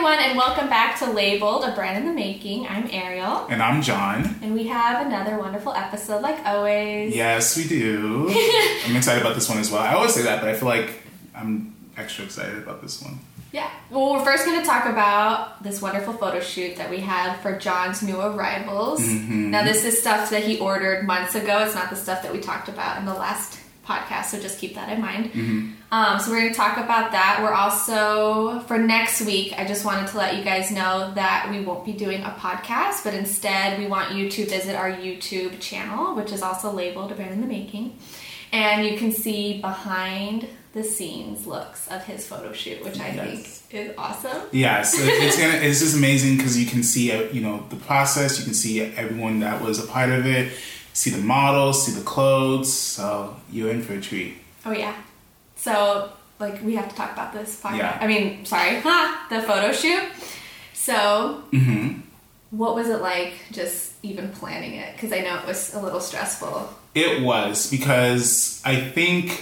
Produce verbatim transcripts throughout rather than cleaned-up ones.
everyone, and welcome back to Labeled, a brand in the making. I'm Ariel. And I'm John. And we have another wonderful episode, like always. Yes, we do. I'm excited about this one as well. I always say that, but I feel like I'm extra excited about this one. Yeah. Well, we're first going to talk about this wonderful photo shoot that we had for John's new arrivals. Mm-hmm. Now, this is stuff that he ordered months ago. It's not the stuff that we talked about in the last podcast, so just keep that in mind. Mm-hmm. Um, so we're going to talk about that. We're also, for next week, I just wanted to let you guys know that we won't be doing a podcast, but instead we want you to visit our YouTube channel, which is also labeled A Brand in the Making. And you can see behind the scenes looks of his photo shoot, which I yes. think is awesome. Yes, it's gonna, it's just amazing because you can see, you know, the process. You can see everyone that was a part of it. See the models, see the clothes. So you're in for a treat. Oh yeah. So like we have to talk about this podcast. Yeah. I mean, sorry, huh? The photo shoot. So. Mm-hmm. What was it like just even planning it? Because I know it was a little stressful. It was, because I think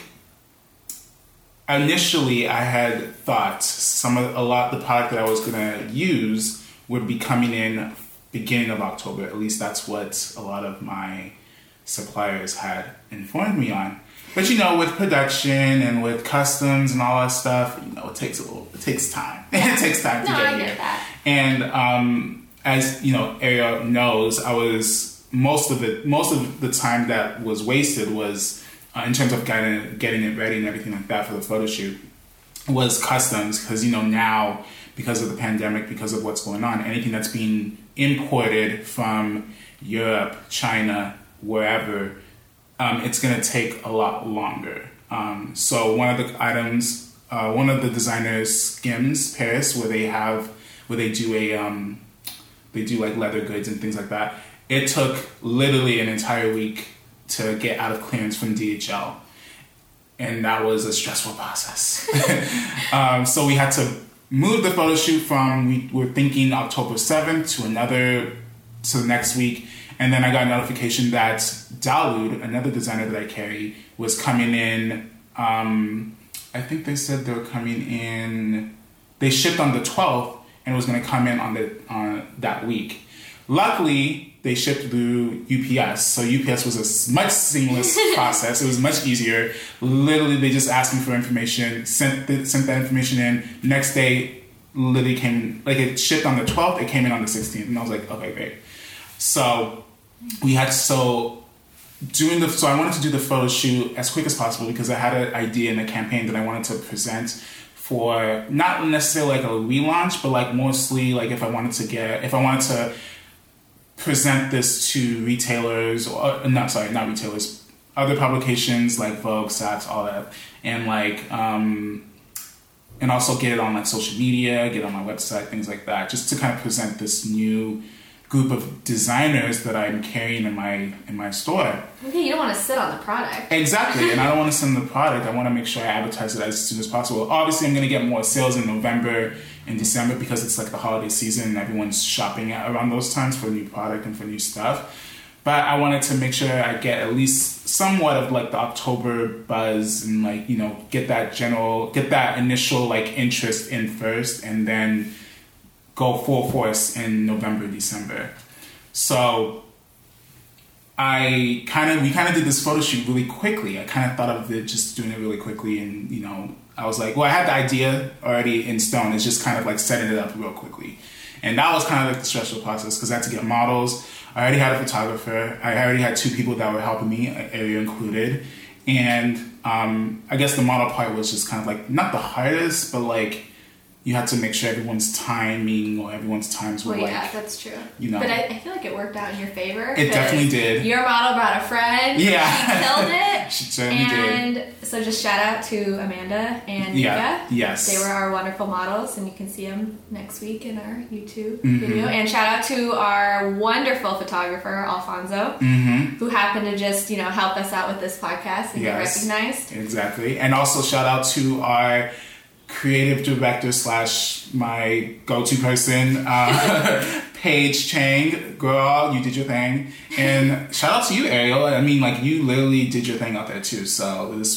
initially I had thought some of a lot of the product that I was going to use would be coming in beginning of October. At least that's what a lot of my suppliers had informed me on. But you know, with production and with customs and all that stuff, you know, it takes a little, it takes time. Yeah. It takes time to no, get I here. get that. And um, as you know, Ariel knows, I was most of it. Most of the time that was wasted was uh, in terms of getting getting it ready and everything like that for the photo shoot was customs, because you know now because of the pandemic, because of what's going on, anything that's being imported from Europe, China, wherever, um, it's going to take a lot longer. Um, so one of the items, uh, one of the designers, Skims Paris, where they have where they do a um, they do like leather goods and things like that. It took literally an entire week to get out of clearance from D H L, and that was a stressful process. um, so we had to move the photo shoot from, we were thinking October seventh to another to the next week, and then I got a notification that Dawood, another designer that I carry, was coming in. Um, I think they said they were coming in. They shipped on the twelfth. And it was going to come in on the on that week. Luckily, they shipped through U P S, so U P S was a much seamless process. It was much easier. Literally, they just asked me for information, sent the, sent that information in. Next day, literally came, like it shipped on the twelfth, it came in on the sixteenth, and I was like, okay, great. So we had so doing the so I wanted to do the photo shoot as quick as possible because I had an idea and a campaign that I wanted to present for not necessarily like a relaunch, but like mostly like if I wanted to get, if I wanted to present this to retailers, or no, sorry, not retailers, other publications like Vogue, Saks, all that, and like, um, and also get it on like social media, get it on my website, things like that, just to kind of present this new group of designers that I'm carrying in my in my store. Okay, you don't want to sit on the product. Exactly, and I don't want to send the product. I want to make sure I advertise it as soon as possible. Obviously, I'm going to get more sales in November and December because it's like the holiday season and everyone's shopping at around those times for new product and for new stuff. But I wanted to make sure I get at least somewhat of like the October buzz and like, you know, get that general, get that initial like interest in first, and then go full force in November, December. So I kind of, we kind of did this photo shoot really quickly. I kind of thought of it just doing it really quickly, and you know, I was like, well, I had the idea already in stone. It's just kind of like setting it up real quickly. And that was kind of like the stressful process because I had to get models. I already had a photographer. I already had two people that were helping me, Ariel included. And um, I guess the model part was just kind of like, not the hardest, but like, you had to make sure everyone's timing or everyone's times were well, like... yeah, that's true. You know. But I, I feel like it worked out in your favor. It definitely did. Your model brought a friend. Yeah. She killed it. She certainly and did. And so just shout out to Amanda and yeah. Nika. Yes. They were our wonderful models, and you can see them next week in our YouTube mm-hmm. video. And shout out to our wonderful photographer, Alfonso, mm-hmm. who happened to just, you know, help us out with this podcast and yes. get recognized. Exactly. And also shout out to our creative director slash my go-to person, uh, Paige Chang. Girl, you did your thing. And shout out to you, Ariel. I mean, like, you literally did your thing out there too. So this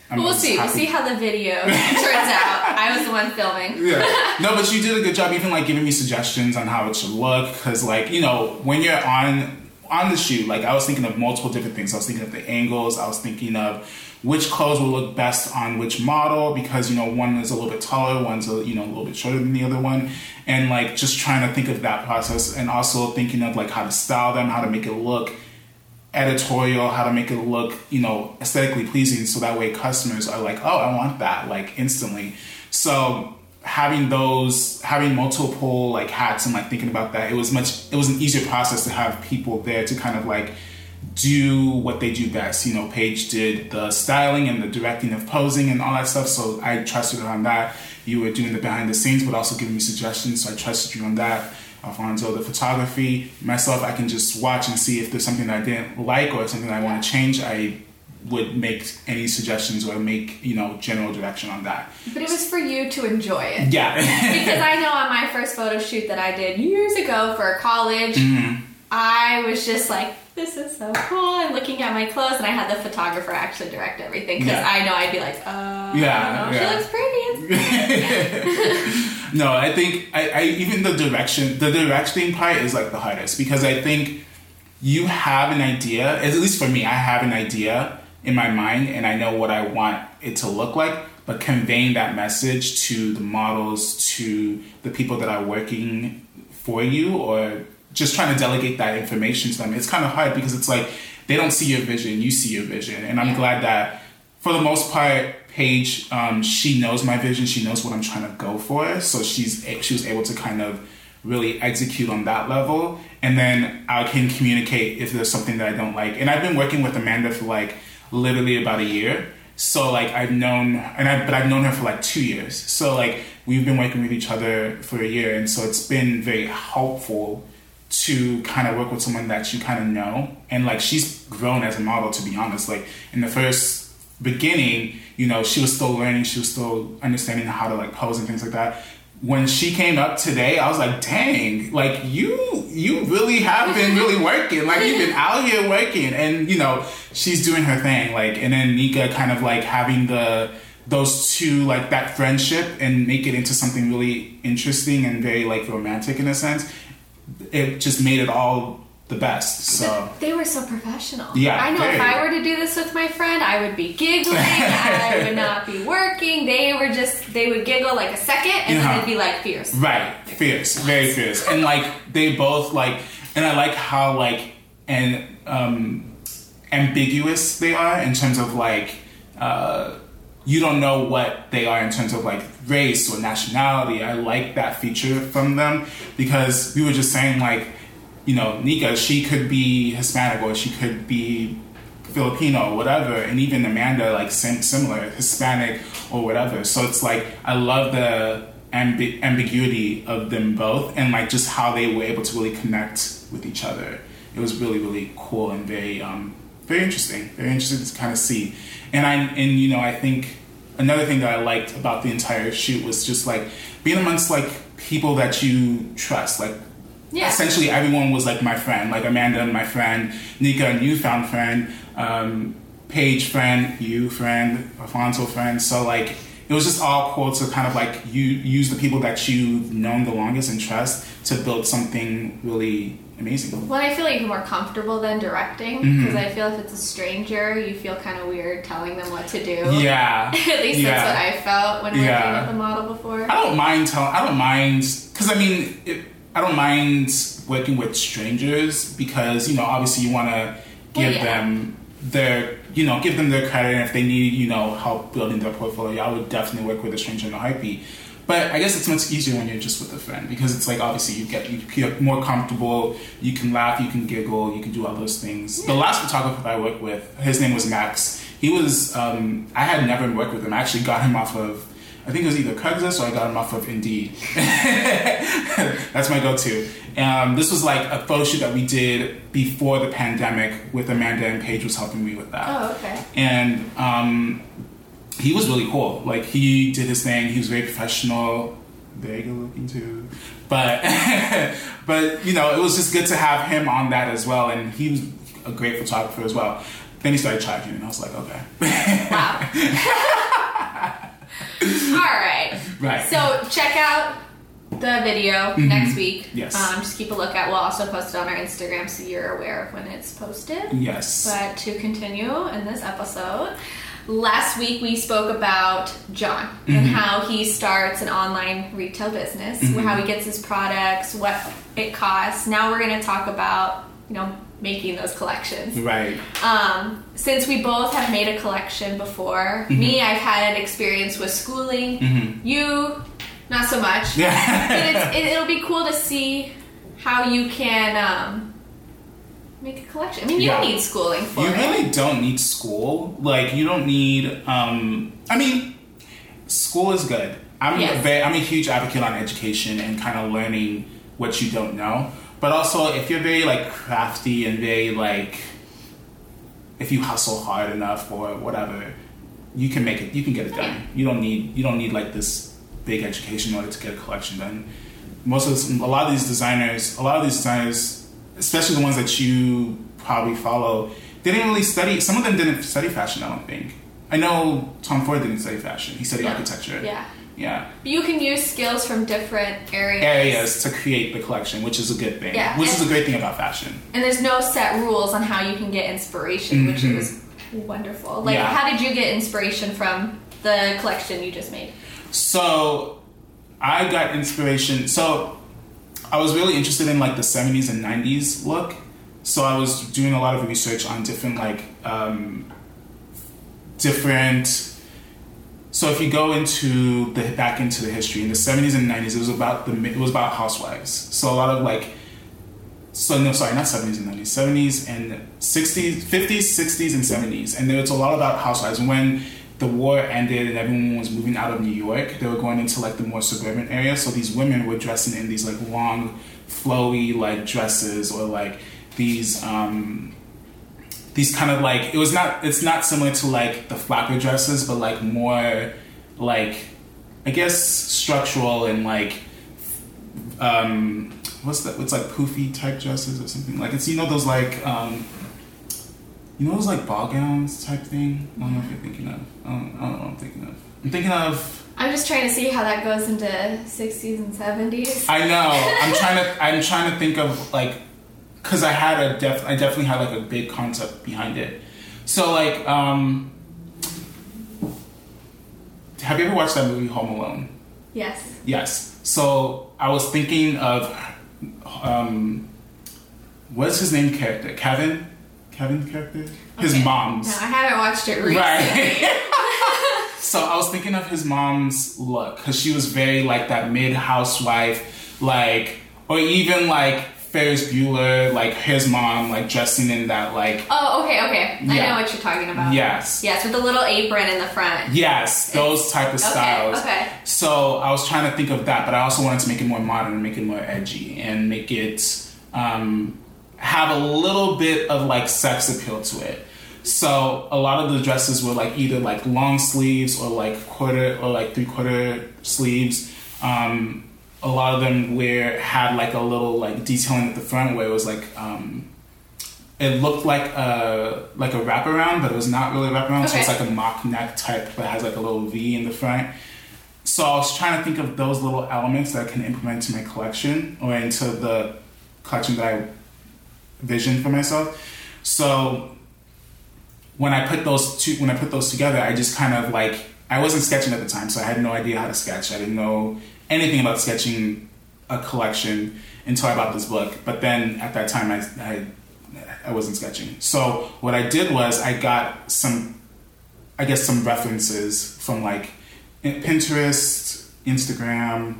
I'm we'll see. happy. We'll see how the video turns out. I was the one filming. Yeah. No, but you did a good job, even like giving me suggestions on how it should look. Because, like, you know, when you're on on the shoot, like I was thinking of multiple different things. I was thinking of the angles. I was thinking of which clothes will look best on which model, because, you know, one is a little bit taller, one's a, you know, a little bit shorter than the other one, and like just trying to think of that process, and also thinking of like how to style them, how to make it look editorial, how to make it look, you know, aesthetically pleasing, so that way customers are like, oh, I want that, like, instantly. So having those, having multiple like hats and like thinking about that, it was much, it was an easier process to have people there to kind of like do what they do best. You know, Paige did the styling and the directing of posing and all that stuff, so I trusted her on that. You were doing the behind the scenes, but also giving me suggestions, so I trusted you on that. Alfonso, the photography. Myself, I can just watch and see if there's something that I didn't like or something that I want to change. I would make any suggestions or make, you know, general direction on that. But it was for you to enjoy it. Yeah. Because I know on my first photo shoot that I did years ago for college, mm-hmm. I was just like, this is so cool. I'm looking at my clothes, and I had the photographer actually direct everything, because yeah. I know I'd be like, uh, yeah, I don't know, yeah. she looks pretty. No, I think I, I even the direction, the directing part is like the hardest, because I think you have an idea, at least for me, I have an idea in my mind, and I know what I want it to look like, but conveying that message to the models, to the people that are working for you, or just trying to delegate that information to them, it's kind of hard, because it's like they don't see your vision, you see your vision. And I'm yeah. glad that for the most part, Paige, um, she knows my vision, she knows what I'm trying to go for, so she's she was able to kind of really execute on that level. And then I can communicate if there's something that I don't like. And I've been working with Amanda for like literally about a year. So like I've known, and I, but I've known her for like two years. So like we've been working with each other for a year, and so it's been very helpful to kind of work with someone that you kind of know. And like she's grown as a model, to be honest. Like in the first beginning, you know, she was still learning, she was still understanding how to like pose and things like that. When she came up today, I was like, dang, like you you really have been really working. Like you've been out here working, and you know, she's doing her thing. Like, and then Nika kind of like having the those two, like that friendship, and make it into something really interesting and very like romantic in a sense. It just made it all the best. So they were so professional. Yeah, I know very. If I were to do this with my friend, I would be giggling. I would not be working. They were just, they would giggle like a second, and uh-huh. then they'd be like fierce. Right, like, fierce, very fierce. And like they both like, and I like how like and um, ambiguous they are in terms of like uh, you don't know what they are in terms of like race or nationality. I like that feature from them, because we were just saying like, you know, Nika, she could be Hispanic or she could be Filipino or whatever, and even Amanda, like sim- similar, Hispanic or whatever. So it's like, I love the ambi- ambiguity of them both, and like just how they were able to really connect with each other. It was really, really cool and very, um, very interesting, very interesting to kind of see. And I, and you know, I think another thing that I liked about the entire shoot was just like being amongst like people that you trust, like. Yeah. Essentially, everyone was like my friend, like Amanda, my friend, Nika, a newfound friend, um, Paige, friend, you, friend, Alfonso, friend. So like, it was just all cool to kind of like you use the people that you've known the longest and trust to build something really amazing. Well, I feel even more comfortable than directing, because mm-hmm. I feel if it's a stranger, you feel kind of weird telling them what to do. Yeah. At least yeah. that's what I felt when yeah. working with the model before. I don't mind telling. I don't mind, because I mean. It, I don't mind working with strangers, because, you know, obviously you want to give well, yeah. them their, you know, give them their credit. And if they need, you know, help building their portfolio, I would definitely work with a stranger in a heartbeat. But I guess it's much easier when you're just with a friend, because it's like, obviously you get you feel more comfortable, you can laugh, you can giggle, you can do all those things. Yeah. The last photographer I worked with, his name was Max. He was, um, I had never worked with him. I actually got him off of, I think it was either Craigslist or I got him off of Indeed. That's my go-to. Um, this was like a photo shoot that we did before the pandemic with Amanda, and Paige was helping me with that. Oh, okay. And um, he was really cool. Like, he did his thing. He was very professional, very good looking too. But, but you know, it was just good to have him on that as well. And he was a great photographer as well. Then he started charging, and I was like, okay. Wow. All right. Right. So check out the video mm-hmm. next week. Yes. Um, just keep a lookout. We'll also post it on our Instagram so you're aware of when it's posted. Yes. But to continue in this episode, last week we spoke about John mm-hmm. and how he starts an online retail business, mm-hmm. how he gets his products, what it costs. Now we're going to talk about, you know, making those collections. Right. Um, since we both have made a collection before, mm-hmm. me, I've had an experience with schooling. Mm-hmm. You, not so much. Yeah. But it's, it, it'll be cool to see how you can um, make a collection. I mean, you yeah. don't need schooling for you it. You really don't need school. Like, you don't need... Um, I mean, school is good. I'm, yes. a very, I'm a huge advocate on education and kind of learning what you don't know. But also, if you're very, like, crafty and very, like, if you hustle hard enough or whatever, you can make it, you can get it done. Yeah. You don't need, you don't need, like, this big education in order to get a collection done. Most of this, a lot of these designers, a lot of these designers, especially the ones that you probably follow, they didn't really study, some of them didn't study fashion, I don't think. I know Tom Ford didn't study fashion. He studied yeah. architecture. Yeah. Yeah. But you can use skills from different areas. Areas to create the collection, which is a good thing. Yeah. Which and, is a great thing about fashion. And there's no set rules on how you can get inspiration, mm-hmm. which is wonderful. Like, yeah. how did you get inspiration from the collection you just made? So, I got inspiration. So, I was really interested in, like, the seventies and nineties look. So, I was doing a lot of research on different, like, um, different... So if you go into the back into the history in the seventies and nineties, it was about the it was about housewives. So a lot of like, so no, sorry, not seventies and nineties, seventies and sixties, fifties, sixties, and seventies, and there was a lot about housewives. And when the war ended and everyone was moving out of New York, they were going into like the more suburban areas. So these women were dressing in these like long, flowy like dresses or like these. Um, These kind of like, it was not, it's not similar to like the flapper dresses, but like more like, I guess, structural and like, um, what's that? It's like poofy type dresses or something. Like it's, you know, those like, um, you know, those like ball gowns type thing? I don't know if you're thinking of. I don't, I don't know what I'm thinking of. I'm thinking of. I'm just trying to see how that goes into sixties and seventies. I know. I'm trying to, I'm trying to think of like, because I had a def, I definitely had like a big concept behind it. So like, um, have you ever watched that movie Home Alone? Yes. Yes. So I was thinking of, um, what's his name character? Kevin? Kevin character? His okay. mom's. No, I haven't watched it recently. Right. So I was thinking of his mom's look because she was very like that mid housewife, like, or even like. Ferris Bueller, like his mom, like dressing in that, like. Oh, okay, okay. I yeah. know what you're talking about. Yes. Yes, with the little apron in the front. Yes, those it's, type of styles. Okay, okay. So I was trying to think of that, but I also wanted to make it more modern and make it more edgy and make it um, have a little bit of like sex appeal to it. So a lot of the dresses were like either like long sleeves or like quarter or like three quarter sleeves. Um, A lot of them where had like a little like detailing at the front where it was like um, it looked like a like a wraparound, but it was not really a wraparound. Okay. So it's like a mock neck type, but it has like a little V in the front. So I was trying to think of those little elements that I can implement into my collection or into the collection that I visioned for myself. So when I put those two, when I put those together, I just kind of like I wasn't sketching at the time, so I had no idea how to sketch. I didn't know anything about sketching a collection until I bought this book. But then at that time, I, I I wasn't sketching. So what I did was I got some, I guess some references from like Pinterest, Instagram.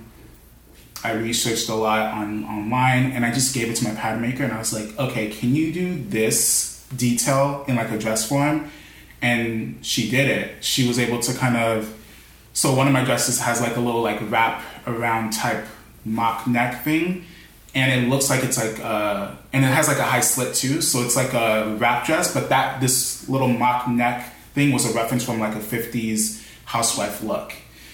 I researched a lot on online, and I just gave it to my pattern maker, and I was like, okay, can you do this detail in like a dress form? And she did it. She was able to kind of. So one of my dresses has like a little like wrap around type mock neck thing, and it looks like it's like uh and it has like a high slit too, so it's like a wrap dress, but that this little mock neck thing was a reference from like a fifties housewife look.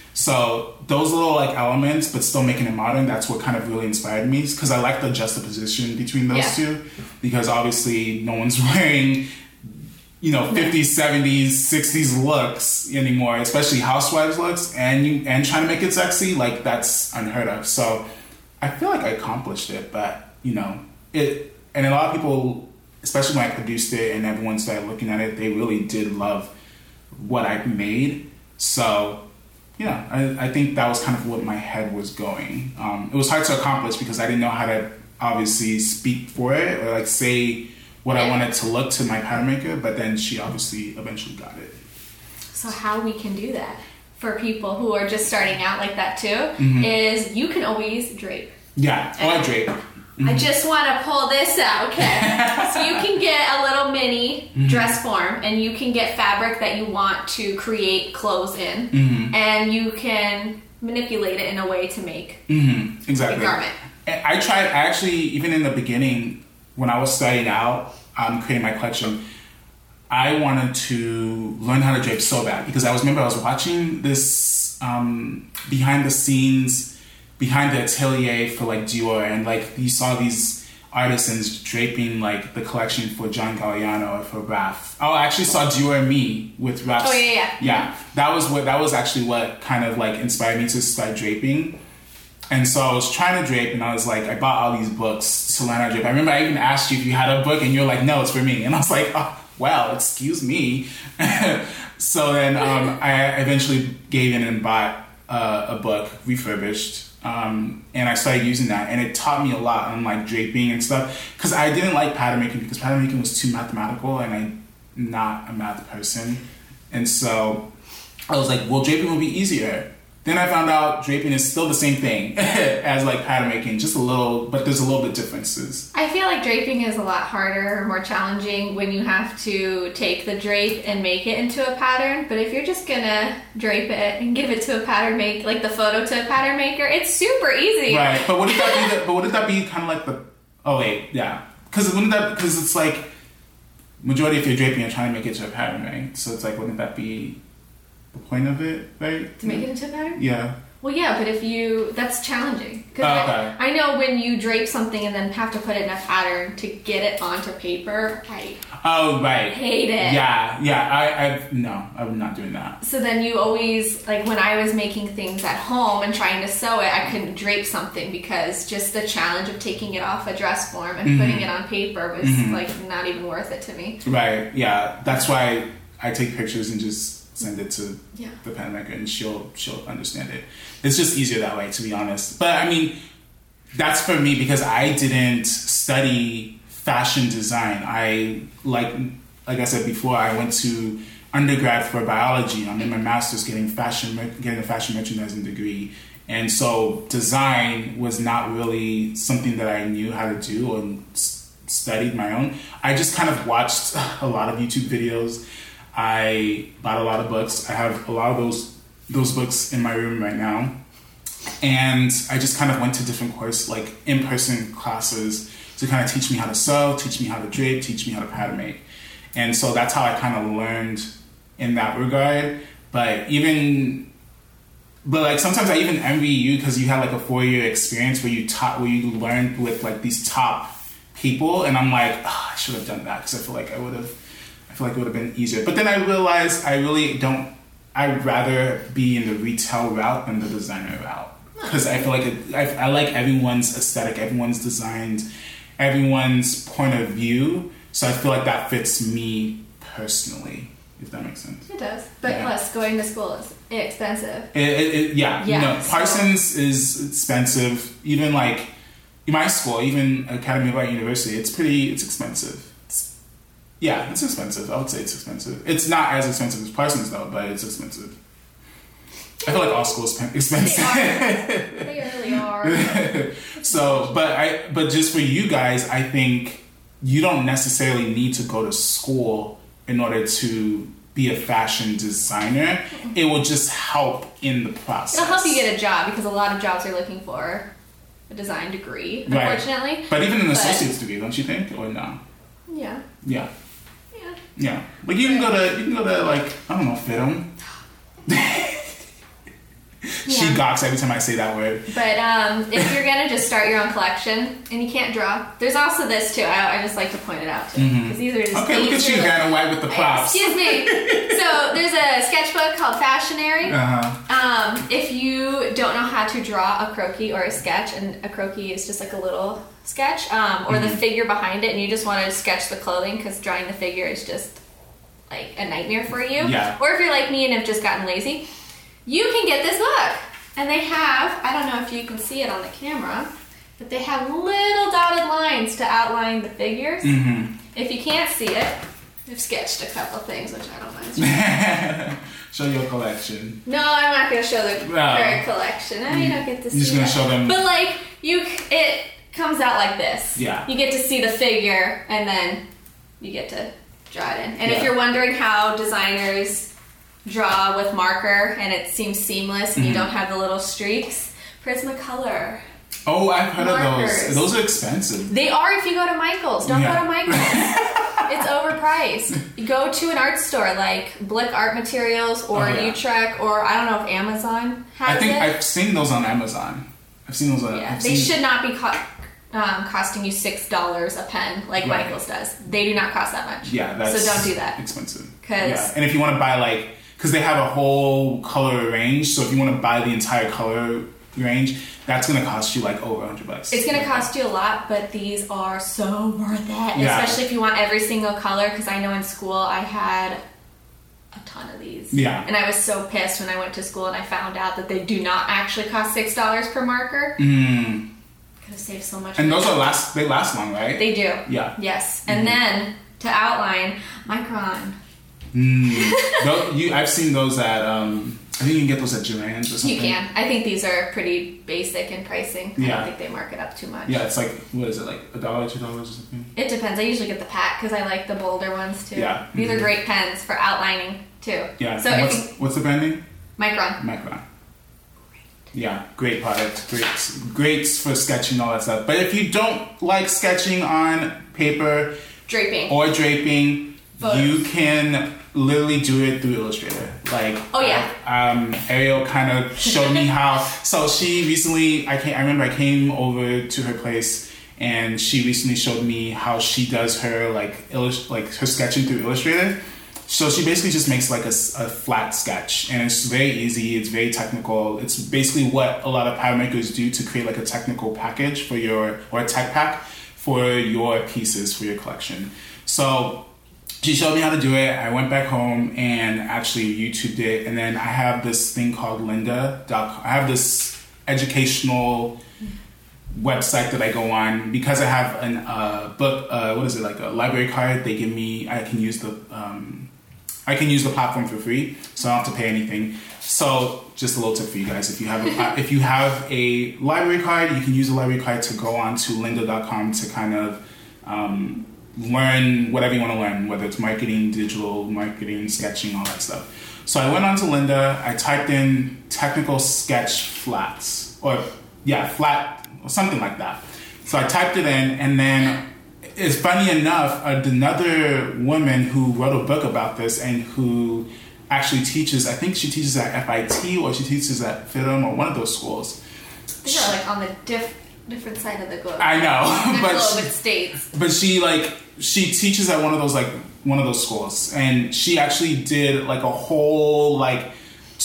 So those little like elements, but still making it modern, that's what kind of really inspired me, because I like the juxtaposition between those yeah. two, because obviously no one's wearing you know, fifties, seventies, sixties looks anymore, especially housewives looks, and you and trying to make it sexy, like that's unheard of. So I feel like I accomplished it, but you know, it and a lot of people, especially when I produced it and everyone started looking at it, they really did love what I made. So yeah, I, I think that was kind of what my head was going. Um, it was hard to accomplish because I didn't know how to obviously speak for it or like say what I wanted to look to my pattern maker, but then she obviously eventually got it. So how we can do that for people who are just starting out like that too, mm-hmm. is you can always drape. Yeah, oh, I drape. Mm-hmm. I just want to pull this out, okay? So you can get a little mini mm-hmm. dress form, and you can get fabric that you want to create clothes in, mm-hmm. and you can manipulate it in a way to make mm-hmm. exactly. a garment. I tried, actually, even in the beginning, when I was starting out, um, creating my collection, I wanted to learn how to drape so bad because I was remember I was watching this um, behind the scenes, behind the atelier for like Dior, and like you saw these artisans draping like the collection for John Galliano or for Raf. Oh, I actually saw Dior and Me with Raf. Oh yeah, yeah. Yeah, that was what that was actually what kind of like inspired me to start draping. And so I was trying to drape, and I was like, I bought all these books to learn how to drape. I remember I even asked you if you had a book, and you're like, no, it's for me. And I was like, oh, well, excuse me. So then um, I eventually gave in and bought uh, a book, refurbished, um, and I started using that. And it taught me a lot on like draping and stuff, because I didn't like pattern making because pattern making was too mathematical, and I'm not a math person. And so I was like, well, draping will be easier. Then I found out draping is still the same thing as like pattern making, just a little, but there's a little bit differences. I feel like draping is a lot harder, more challenging when you have to take the drape and make it into a pattern. But if you're just gonna drape it and give it to a pattern make, like the photo to a pattern maker, it's super easy. Right, but wouldn't that be? The, but wouldn't that be kind of like the? Oh wait, yeah, because wouldn't that? Because it's like majority of your draping, you're trying to make it to a pattern, right? So it's like, wouldn't that be the point of it, right? To make it into a pattern? Yeah. Well, yeah, but if you... That's challenging. Because oh, okay. I, I know when you drape something and then have to put it in a pattern to get it onto paper, I oh, right. hate it. Yeah, yeah. I, I No, I'm not doing that. So then you always... Like, when I was making things at home and trying to sew it, I couldn't drape something because just the challenge of taking it off a dress form and mm-hmm. putting it on paper was, mm-hmm. like, not even worth it to me. Right, yeah. That's why I take pictures and just... send it to yeah. the pattern maker, and she'll she'll understand it. It's just easier that way, to be honest. But I mean, that's for me because I didn't study fashion design. I like like I said before, I went to undergrad for biology. I'm in my master's getting fashion getting a fashion merchandising degree, and so design was not really something that I knew how to do or studied my own. I just kind of watched a lot of YouTube videos. I bought a lot of books. I have a lot of those those books in my room right now. And I just kind of went to different courses, like in-person classes, to kind of teach me how to sew, teach me how to drape, teach me how to pattern make. And so that's how I kind of learned in that regard. But even, but like sometimes I even envy you because you had like a four-year experience where you taught, where you learned with like these top people. And I'm like, oh, I should have done that because I feel like I would have I feel like it would have been easier. But then I realized I really don't, I'd rather be in the retail route than the designer route. Because I feel like it, I, I like everyone's aesthetic, everyone's designed, everyone's point of view. So I feel like that fits me personally, if that makes sense. It does. But yeah. Plus, going to school is expensive. It, it, it, yeah. yeah. You know, Parsons so. is expensive. Even like, in my school, even Academy of Art University, it's pretty, it's expensive. Yeah, it's expensive. I would say it's expensive. It's not as expensive as Parsons, though, but it's expensive. I feel like all schools are expensive. They, they really are. So, but I, but just for you guys, I think you don't necessarily need to go to school in order to be a fashion designer. Mm-hmm. It will just help in the process. It'll help you get a job because a lot of jobs are looking for a design degree, unfortunately. Right. But even an associate's degree, don't you think? Or no? Yeah. Yeah. Yeah, like you can go to you can go to like I don't know, F I T M. she Yeah. gawks every time I say that word. But um, if you're gonna just start your own collection and you can't draw, there's also this too. I, I just like to point it out too because these are just Okay, look at you, easier- Vanna White with the props. Excuse me. So there's a sketchbook called Fashionary. Uh-huh. Um, if you don't know how to draw a croquis or a sketch, and a croquis is just like a little sketch, um, or Mm-hmm. the figure behind it, and you just want to sketch the clothing because drawing the figure is just like a nightmare for you. Yeah. Or if you're like me and have just gotten lazy, you can get this book. And they have, I don't know if you can see it on the camera, but they have little dotted lines to outline the figures. Mm-hmm. If you can't see it, I've sketched a couple things, which I don't mind. Show your collection. No, I'm not going to show the No. current collection. I mean, you don't get to see You're just gonna that. show them- But like, you, it comes out like this. Yeah. You get to see the figure, and then you get to draw it in. And if Yeah. you're wondering how designers draw with marker and it seems seamless and you Mhm. don't have the little streaks, Prismacolor. Oh, I've heard Markers. of those. Those are expensive. They are if you go to Michael's. Don't Yeah. go to Michael's. It's overpriced. Go to an art store like Blick Art Materials or Oh, yeah. Utrecht, or I don't know if Amazon has I think it. I've seen those on Amazon. I've seen those on. yeah, I've they seen, should not be co- um, costing you six dollars a pen like Right. Michael's does. They do not cost that much. Yeah, that's so don't do that. expensive. 'Cause- yeah, and if you want to buy like, because they have a whole color range, so if you want to buy the entire color range, that's gonna cost you like over a hundred bucks. It's gonna cost you a lot, but these are so worth it. Yeah. Especially if you want every single color. Because I know in school I had a ton of these. Yeah. And I was so pissed when I went to school and I found out that they do not actually cost six dollars per marker. Mm. Could have saved so much. And money. those are last. They last long, right? They do. Yeah. Yes. And then to outline, Micron. Mm. Tho- you, I've seen those at. Um, I think you can get those at Joann's or something. You can. I think these are pretty basic in pricing. I Yeah. don't think they mark it up too much. Yeah, it's like what is it like a dollar, two dollars or something? It depends. I usually get the pack because I like the bolder ones too. Yeah. These are Mhm. great pens for outlining too. Yeah. So And if what's, you, what's the brand name? Micron. Micron. Yeah, great product. Great, great for sketching all that stuff. But if you don't like sketching on paper Draping. or draping, Photos. you can literally do it through Illustrator. Like, Oh, yeah. um, Ariel kind of showed me how. So she recently, I came, I remember I came over to her place, and she recently showed me how she does her like illust- like her sketching through Illustrator. So she basically just makes like a, s- a flat sketch, and it's very easy. It's very technical. It's basically what a lot of pattern makers do to create like a technical package for your, or a tech pack for your pieces for your collection. So she showed me how to do it. I went back home and actually YouTubed it, and then I have this thing called Lynda dot com. I have this educational website that I go on because I have an uh, book. Uh, what is it, like a library card? They give me. I can use the. Um, I can use the platform for free, so I don't have to pay anything. So, just a little tip for you guys: if you have a, if you have a library card, you can use the library card to go on to lynda dot com to kind of um, learn whatever you want to learn, whether it's marketing, digital marketing, sketching, all that stuff. So I went on to Lynda. I typed in technical sketch flats, or yeah, flat, or something like that. So I typed it in, and then. It's funny enough, another woman who wrote a book about this and who actually teaches, I think she teaches at F I T or she teaches at F I T M or one of those schools. These are like on the diff, different side of the globe. I know, The but globe, she, it states. but she like she teaches at one of those like one of those schools, and she actually did like a whole like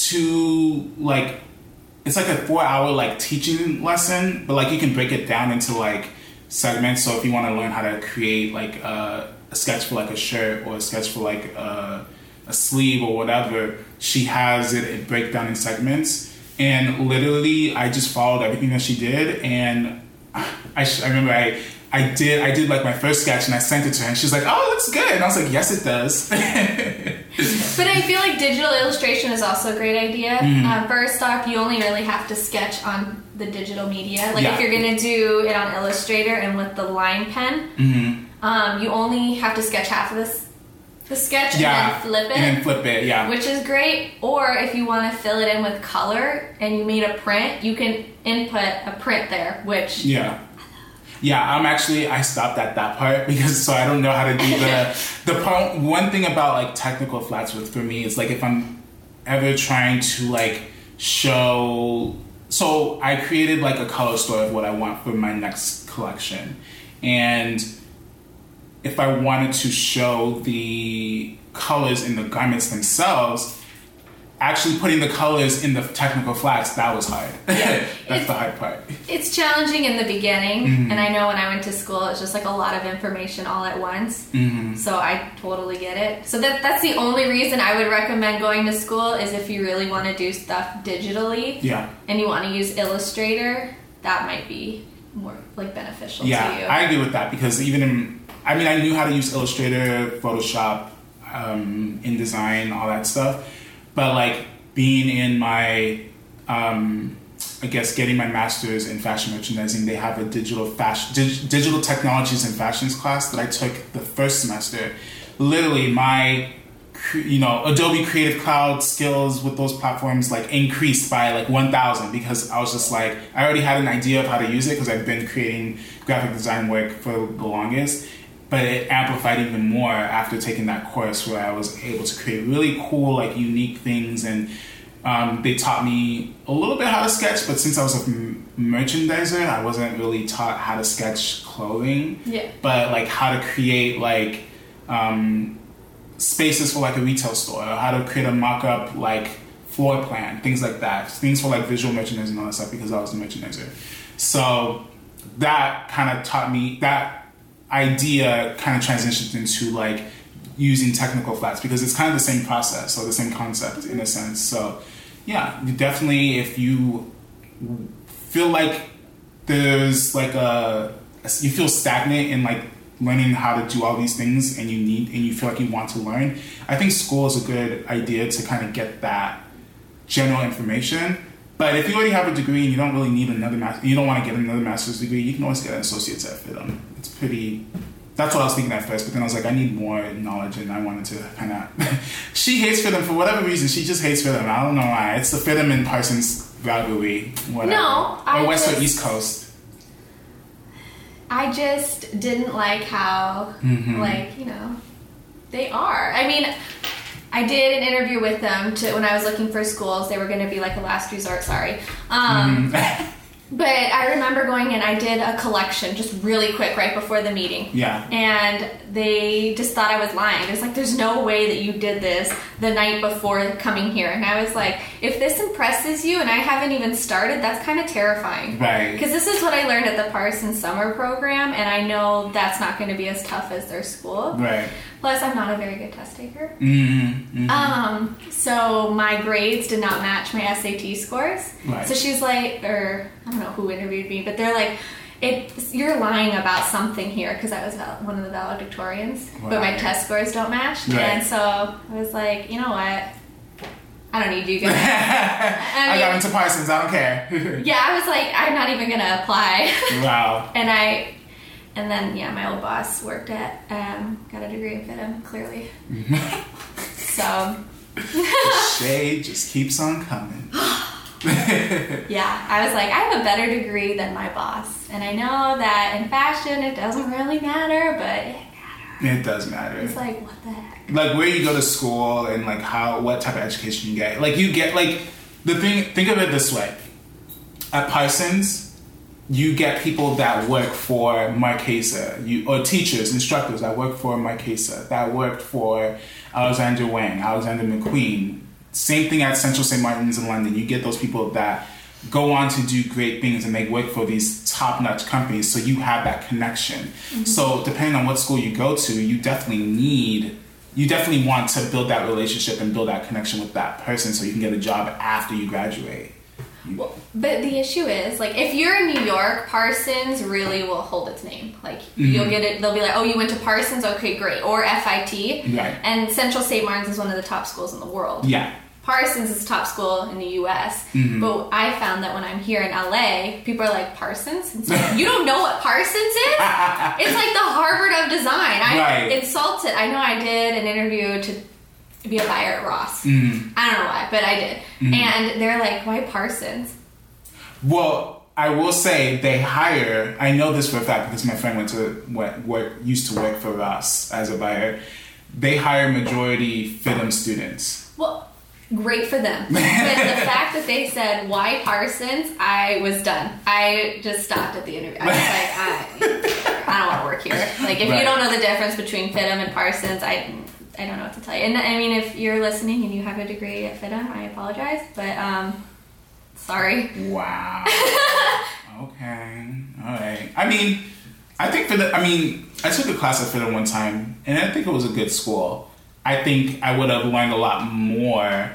two like it's like a four hour like teaching lesson, but like you can break it down into like segments. So if you want to learn how to create like uh, a sketch for like a shirt or a sketch for like uh, a sleeve or whatever, she has it, it break down in segments. And literally, I just followed everything that she did, and I, sh- I remember I. I did I did like my first sketch and I sent it to her and she's like, oh, it looks good. And I was like, yes, it does. But I feel like digital illustration is also a great idea. Mm-hmm. Uh, first off, you only really have to sketch on the digital media. Like Yeah. if you're going to do it on Illustrator and with the line pen, Mm-hmm. um, you only have to sketch half of this, the sketch Yeah. and then flip it. And then flip it, yeah. Which is great. Or if you want to fill it in with color and you made a print, you can input a print there, which Yeah. Yeah, I'm actually, I stopped at that part because so I don't know how to do the, the part, one thing about like technical flats with for me is like if I'm ever trying to like show. So I created like a color story of what I want for my next collection, and if I wanted to show the colors in the garments themselves, actually putting the colors in the technical flats, that was hard. Yeah. That's it's, the hard part. It's challenging in the beginning, mm-hmm. and I know when I went to school, it's just like a lot of information all at once. Mm-hmm. So I totally get it. So that that's the only reason I would recommend going to school is if you really want to do stuff digitally. Yeah. And you want to use Illustrator, that might be more like beneficial yeah, to you. Yeah, I agree with that because even in, I mean, I knew how to use Illustrator, Photoshop, um, InDesign, all that stuff. But like being in my, um, I guess getting my master's in fashion merchandising, they have a digital fashion, dig, digital technologies and fashions class that I took the first semester. Literally, my, you know, Adobe Creative Cloud skills with those platforms like increased by like one thousand because I was just like, I already had an idea of how to use it because I've been creating graphic design work for the longest. But it amplified even more after taking that course where I was able to create really cool, like unique things. And um, they taught me a little bit how to sketch, but since I was a m- merchandiser, I wasn't really taught how to sketch clothing. Yeah. But like how to create like um, spaces for like a retail store, or how to create a mock-up like floor plan, things like that. Things for like visual merchandising and all that stuff because I was a merchandiser. So that kind of taught me that idea kind of transitioned into like using technical flats because it's kind of the same process or the same concept in a sense. So yeah, you definitely, if you feel like there's like a, you feel stagnant in like learning how to do all these things and you need, and you feel like you want to learn, I think school is a good idea to kind of get that general information. But if you already have a degree and you don't really need another master, you don't want to get another master's degree, you can always get an associate's at FIDM. It's pretty, that's what I was thinking at first, but then I was like, I need more knowledge and I wanted to kind of, she hates FIDM for whatever reason, she just hates FIDM. I don't know why. It's the FIDM and Parsons rivalry, whatever. No, I Or West just, or East Coast. I just didn't like how, mm-hmm. like, you know, they are. I mean, I did an interview with them to when I was looking for schools. They were going to be like a last resort. Sorry. Um, mm-hmm. But I remember going in, I did a collection just really quick right before the meeting. Yeah. And they just thought I was lying. It was like, there's no way that you did this the night before coming here. And I was like, if this impresses you and I haven't even started, that's kind of terrifying. Right. Because this is what I learned at the Parsons summer program, and I know that's not going to be as tough as their school. Right. Plus, I'm not a very good test taker. Mm-hmm, mm-hmm. Um, so my grades did not match my S A T scores. Right. So she's like, or I don't know who interviewed me, but they're like, it, you're lying about something here because I was one of the valedictorians, wow. But my test scores don't match. Right. And so I was like, you know what? I don't need you guys. I, mean, I got into Parsons. I don't care. Yeah, I was like, I'm not even going to apply. Wow. And I... And then, yeah, my old boss worked at, um, got a degree in FIDM, clearly. So. The shade just keeps on coming. Yeah, I was like, I have a better degree than my boss. And I know that in fashion it doesn't really matter, but it matters. It does matter. It's like, what the heck? Like, where you go to school and, like, how, what type of education you get. Like, you get, like, the thing, think of it this way. At Parsons, you get people that work for Marchesa, you or teachers, instructors that work for Marchesa, that worked for Alexander Wang, Alexander McQueen. Same thing at Central Saint Martin's in London. You get those people that go on to do great things and they work for these top-notch companies, so you have that connection. Mm-hmm. So depending on what school you go to, you definitely need, you definitely want to build that relationship and build that connection with that person so you can get a job after you graduate. Well, but the issue is, like, if you're in New York, Parsons really will hold its name. Like, mm-hmm. you'll get it, they'll be like, oh, you went to Parsons? Okay, great. Or F I T. Right. And Central Saint Martin's is one of the top schools in the world. Yeah. Parsons is top school in the U S. Mm-hmm. But I found that when I'm here in L A, people are like, Parsons? It's like, you don't know what Parsons is? It's like the Harvard of design. I'm right. insulted. I know I did an interview to be a buyer at Ross. Mm. I don't know why, but I did. Mm. And they're like, why Parsons? Well, I will say they hire, I know this for a fact because my friend went to work, work used to work for Ross as a buyer. They hire majority FIDM students. Well, great for them. But the fact that they said, why Parsons, I was done. I just stopped at the interview. I was like, I, I don't want to work here. Like, if right. you don't know the difference between FITM and Parsons, I I don't know what to tell you. And I mean, if you're listening and you have a degree at FITM, I apologize. But, um, sorry. Wow. Okay. All right. I mean, I think for the, I mean, I took a class at FITM one time, and I think it was a good school. I think I would have learned a lot more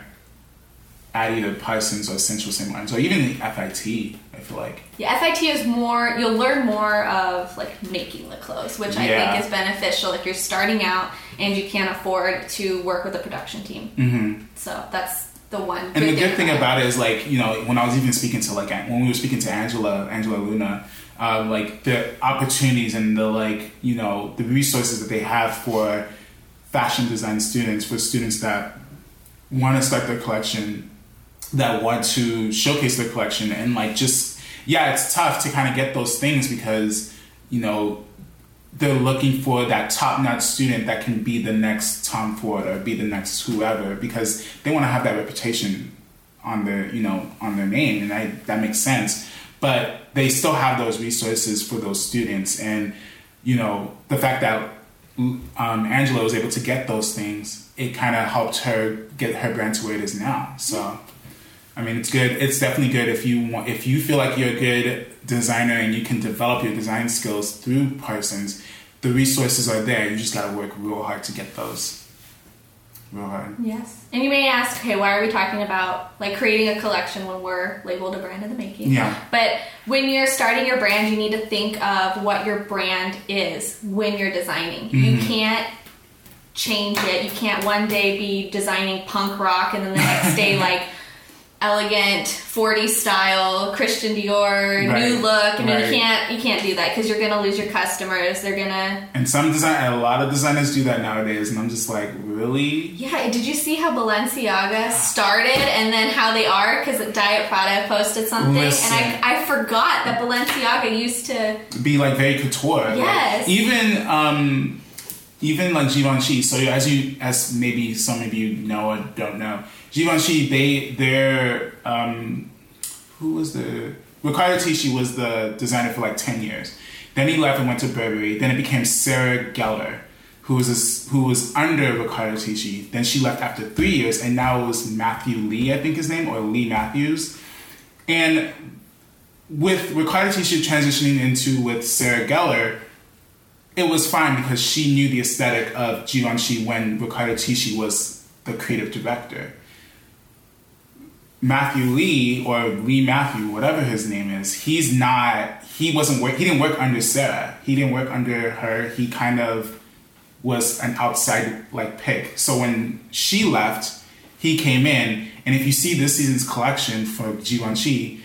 at either Parsons or Central Saint Lawrence, or even the F I T, I feel like. Yeah, F I T is more, you'll learn more of, like, making the clothes, which I yeah. think is beneficial if you're starting out and you can't afford to work with a production team. Mm-hmm. So that's the one And the good thing about it is, like, you know, when I was even speaking to, like, when we were speaking to Angela, Angela Luna, uh, like, the opportunities and the, like, you know, the resources that they have for fashion design students, for students that want to start their collection, that want to showcase their collection, and like just yeah it's tough to kind of get those things because, you know, they're looking for that top-notch student that can be the next Tom Ford or be the next whoever, because they want to have that reputation on their, you know, on their name, and I, that makes sense. But they still have those resources for those students, and, you know, the fact that um, Angela was able to get those things, it kind of helped her get her brand to where it is now. So, I mean, it's good. It's definitely good if you want, if you feel like you're a good designer and you can develop your design skills through Parsons. The resources are there. You just got to work real hard to get those. Real hard. Yes. And you may ask, okay, why are we talking about like creating a collection when we're labeled a brand in the making? Yeah. But when you're starting your brand, you need to think of what your brand is when you're designing. Mm-hmm. You can't change it. You can't one day be designing punk rock and then the next day like elegant forties style Christian Dior right. new look. I mean, right. you can't you can't do that because you're gonna lose your customers. They're gonna and some design a lot of designers do that nowadays, and I'm just like, really? Yeah. Did you see how Balenciaga started and then how they are? Because Diet Prada posted something, Listen. and I I forgot that Balenciaga used to be like very couture. Yes. Like, even um even like Givenchy. So as you as maybe some of you know or don't know. Givenchy, they, they're, um, who was the, Riccardo Tisci was the designer for like ten years. Then he left and went to Burberry. Then it became Sarah Geller, who was a, who was under Riccardo Tisci. Then she left after three years, and now it was Matthew Lee, I think his name, or Lee Matthews. And with Riccardo Tisci transitioning into with Sarah Geller, it was fine because she knew the aesthetic of Givenchy when Riccardo Tisci was the creative director. Matthew Lee or Lee Matthew, whatever his name is, he's not, he wasn't work, he didn't work under Sarah. He didn't work under her. He kind of was an outside like pick. So when she left, he came in, and if you see this season's collection for Givenchy,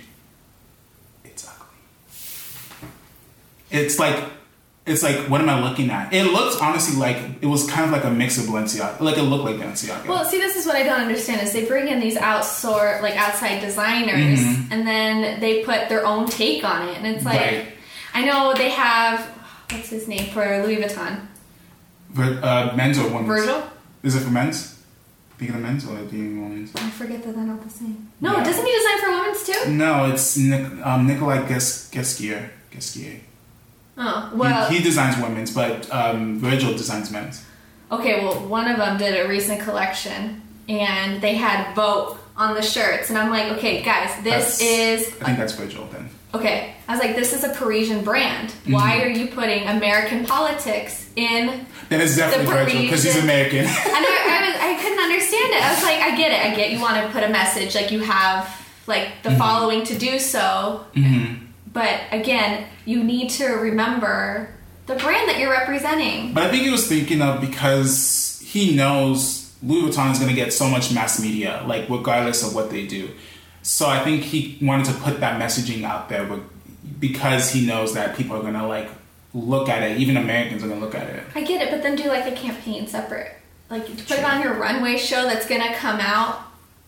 it's ugly. It's like, It's like, what am I looking at? It looked honestly like, it was kind of like a mix of Balenciaga. Like, it looked like Balenciaga. Well, see, this is what I don't understand is they bring in these outsort, like outside designers, mm-hmm. and then they put their own take on it. And it's like, right. I know they have, what's his name for Louis Vuitton? But, uh, men's or women's? Virgil? Is it for men's? Thinking of men's or do you mean women's? I forget that they're not the same. No, yeah. Doesn't he design for women's too? No, it's Nic- um, Nikolai Ges- Gesquier. Gesquier. Oh, well... He, he designs women's, but um, Virgil designs men's. Okay, well, one of them did a recent collection, and they had Vogue on the shirts, and I'm like, okay, guys, this that's, is... I think that's Virgil, then. Okay. I was like, this is a Parisian brand. Mm-hmm. Why are you putting American politics in Then it's definitely Virgil, because he's American. And I, I, was, I couldn't understand it. I was like, I get it. I get you want to put a message, like you have, like, the mm-hmm. following to do so. Mm-hmm. But again, you need to remember the brand that you're representing. But I think he was thinking of because he knows Louis Vuitton is going to get so much mass media, like regardless of what they do. So I think he wanted to put that messaging out there because he knows that people are going to like look at it. Even Americans are going to look at it. I get it, but then do like a campaign separate. Like put True. It on your runway show that's going to come out.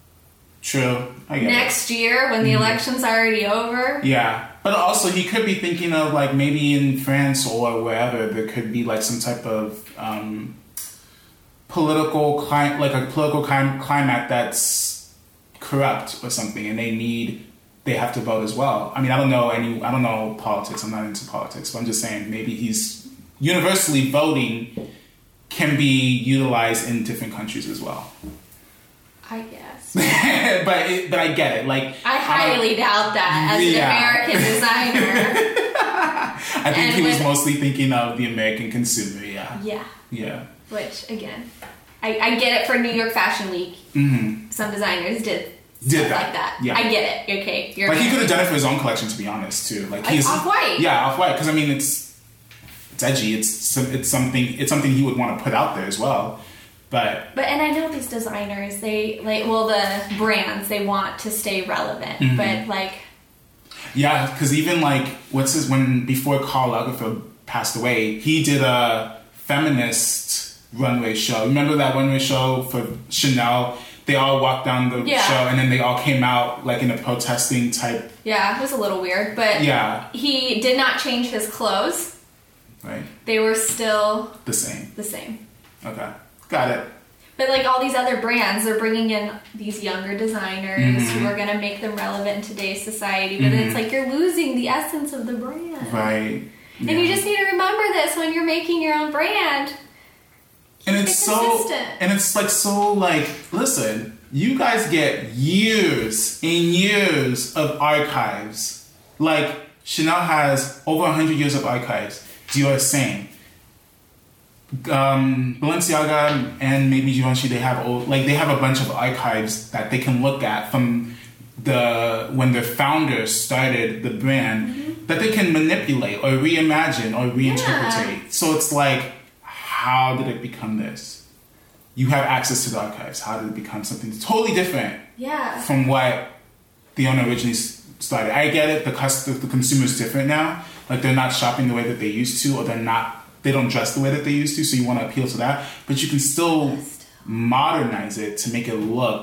True. I get next it. year when the mm-hmm. election's already over. Yeah. But also he could be thinking of like maybe in France or wherever there could be like some type of um, political cli- like a political clim- climate that's corrupt or something, and they need they have to vote as well. I mean, I don't know any I don't know politics. I'm not into politics, but I'm just saying maybe he's universally voting can be utilized in different countries as well. I guess. but it, but I get it. Like I highly doubt that as yeah. an American designer. I think And he was with- mostly thinking of the American consumer. Yeah. Yeah. Yeah. Which again, I, I get it for New York Fashion Week. Mm-hmm. Some designers did Did stuff that. like that. Yeah. I get it. Okay, you're Like he American. could have done it for his own collection, to be honest, too. Like Like he's Off-White. Yeah, Off-White. Because I mean, it's it's edgy. It's some- it's something it's something he would want to put out there as well. But But and I know these designers, they like well the brands they want to stay relevant, Mm-hmm. but like yeah, because even like what's his when before Karl Lagerfeld passed away, he did a feminist runway show. Remember that runway show for Chanel? They all walked down the Yeah. show, and then they all came out like in a protesting type. yeah, it was a little weird, but Yeah, he did not change his clothes. right. They were still The same. the same. Okay, got it. But like all these other brands, they're bringing in these younger designers Mm-hmm. who are going to make them relevant in today's society. But then it's like you're losing the essence of the brand. Right. And you just need to remember this when you're making your own brand. And it's It's so, consistent. and it's like so like, listen, you guys get years and years of archives. Like Chanel has over a hundred years of archives. Dior is same. Um, Balenciaga and maybe Givenchy, they have old, like they have a bunch of archives that they can look at from the when the founders started the brand Mm-hmm. that they can manipulate or reimagine or reinterpret. Yeah. So it's like, how did it become this? You have access to the archives. How did it become something totally different Yeah. from what the owner originally s- started? I get it. The customer, the consumer is different now. Like they're not shopping the way that they used to, or they're not. They don't dress the way that they used to. So you want to appeal to that, but you can still modernize it to make it look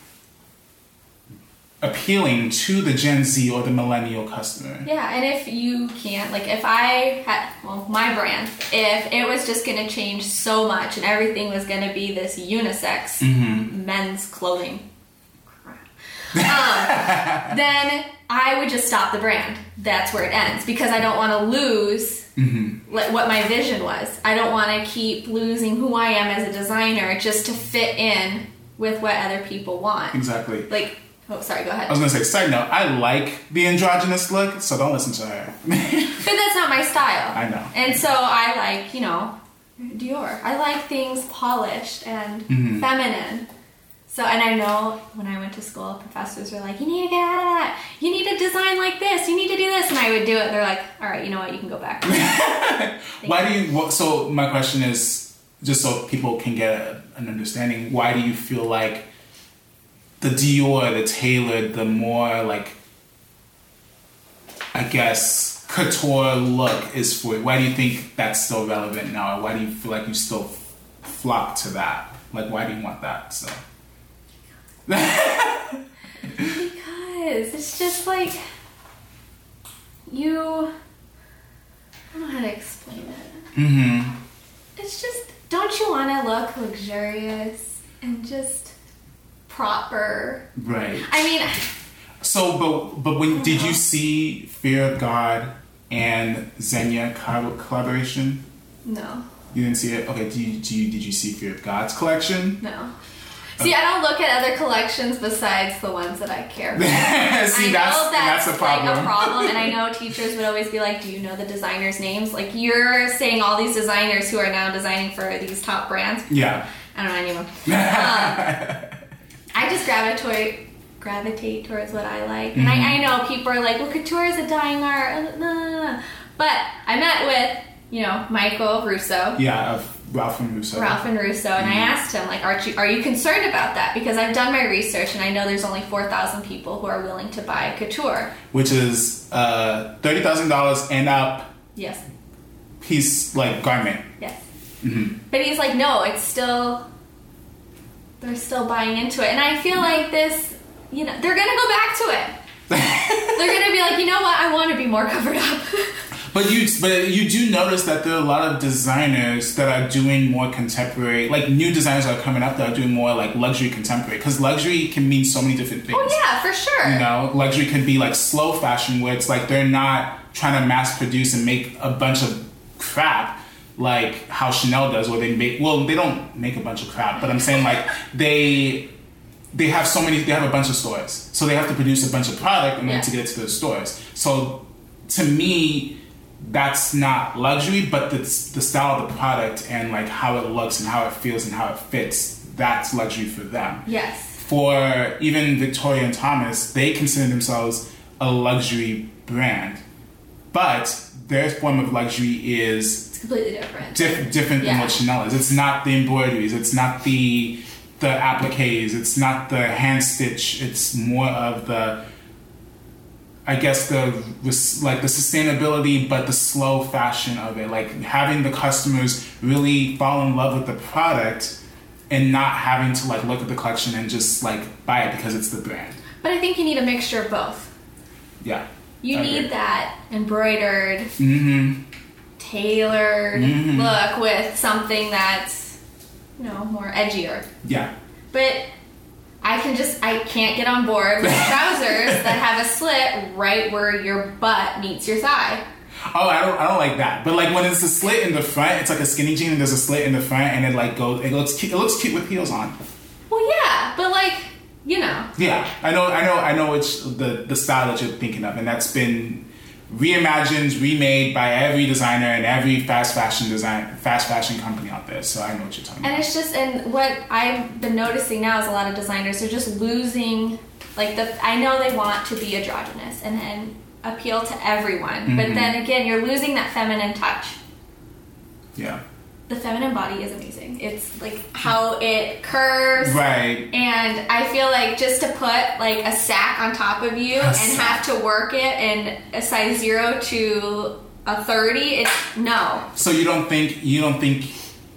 appealing to the Gen Z or the millennial customer. Yeah, and if you can't, like if I had, well, my brand, if it was just going to change so much and everything was going to be this unisex Mm-hmm. men's clothing, crap, um, then I would just stop the brand. That's where it ends because I don't want to lose Mm-hmm. like, what my vision was. I don't want to keep losing who I am as a designer just to fit in with what other people want. Exactly. Like, oh, sorry, go ahead. I was gonna say, side note, I like the androgynous look, so don't listen to her. But that's not my style. I know. And so I like, you know, Dior. I like things polished and Mm-hmm. feminine. So, and I know when I went to school, professors were like, you need to get out of that. You need to design like this. You need to do this. And I would do it. And they're like, all right, you know what? You can go back. Why do you? What, so my question is, just so people can get a, an understanding, why do you feel like the Dior, the tailored, the more like, I guess, couture look is for? Why do you think that's still relevant now? Or why do you feel like you still flock to that? Like, why do you want that? So. Because it's just like, you, I don't know how to explain it. Mm-hmm. It's just, don't you want to look luxurious and just proper? Right. I mean, So, but but when did you see Fear of God and Xenia collab- collaboration? no, You didn't see it. Okay. Do you, do you did you see Fear of God's collection? no. See, I don't look at other collections besides the ones that I care about. see, I that's know that's, that's a problem. like a problem, and I know teachers would always be like, "Do you know the designers' names?" Like you're saying all these designers who are now designing for these top brands. Yeah. I don't know any of them. Um, I just gravitate gravitate towards what I like, and I, I know people are like, "Well, couture is a dying art," no, no, no. But I met with you know Michael Russo. Yeah, of Ralph and Russo. Ralph and Russo, and I asked him, like, are you, are you concerned about that? Because I've done my research, and I know there's only four thousand people who are willing to buy couture. Which is uh, thirty thousand dollars and up Yes, piece like garment. yes. Mm-hmm. But he's like, no, it's still, they're still buying into it. And I feel like this, you know, they're going to go back to it. They're going to be like, you know what, I want to be more covered up. But you, but you do notice that there are a lot of designers that are doing more contemporary, like new designers that are coming up that are doing more like luxury contemporary. Because luxury can mean so many different things. Oh yeah, for sure. You know, luxury can be like slow fashion, where it's like they're not trying to mass produce and make a bunch of crap like how Chanel does, where they make. Well, they don't make a bunch of crap, but I'm saying like they. They have so many. They have a bunch of stores, so they have to produce a bunch of product in order yeah. to get it to the stores. So, to me, that's not luxury, but the the style of the product and like how it looks and how it feels and how it fits. That's luxury for them. Yes. For even Victoria and Thomas, they consider themselves a luxury brand, but their form of luxury is it's completely different. Diff- different yeah. than what Chanel is. It's not the embroideries. It's not the the appliques, it's not the hand stitch, it's more of the, I guess the, like the sustainability, but the slow fashion of it, like having the customers really fall in love with the product and not having to like look at the collection and just like buy it because it's the brand. But I think you need a mixture of both. Yeah. You I need agree. that embroidered, mm-hmm. tailored mm-hmm. look with something that's, you know, more edgier. Yeah. But I can just, I can't get on board with trousers that have a slit right where your butt meets your thigh. Oh, I don't, I don't like that. But like when it's a slit in the front, it's like a skinny jean and there's a slit in the front and it like goes, it looks cute, it looks cute with heels on. Well, yeah, but like, you know. Yeah, I know, I know, I know which the the style that you're thinking of, and that's been reimagined, remade by every designer and every fast fashion design, fast fashion company out there. So I know what you're talking and about. And it's just, and what I've been noticing now is a lot of designers are just losing, like the. I know they want to be androgynous and and appeal to everyone, mm-hmm. but then again, you're losing that feminine touch. Yeah. The feminine body is amazing. It's like how it curves. Right. And I feel like just to put like a sack on top of you a and sack. have to work it in a size zero to a thirty, it's no. So you don't think, you don't think,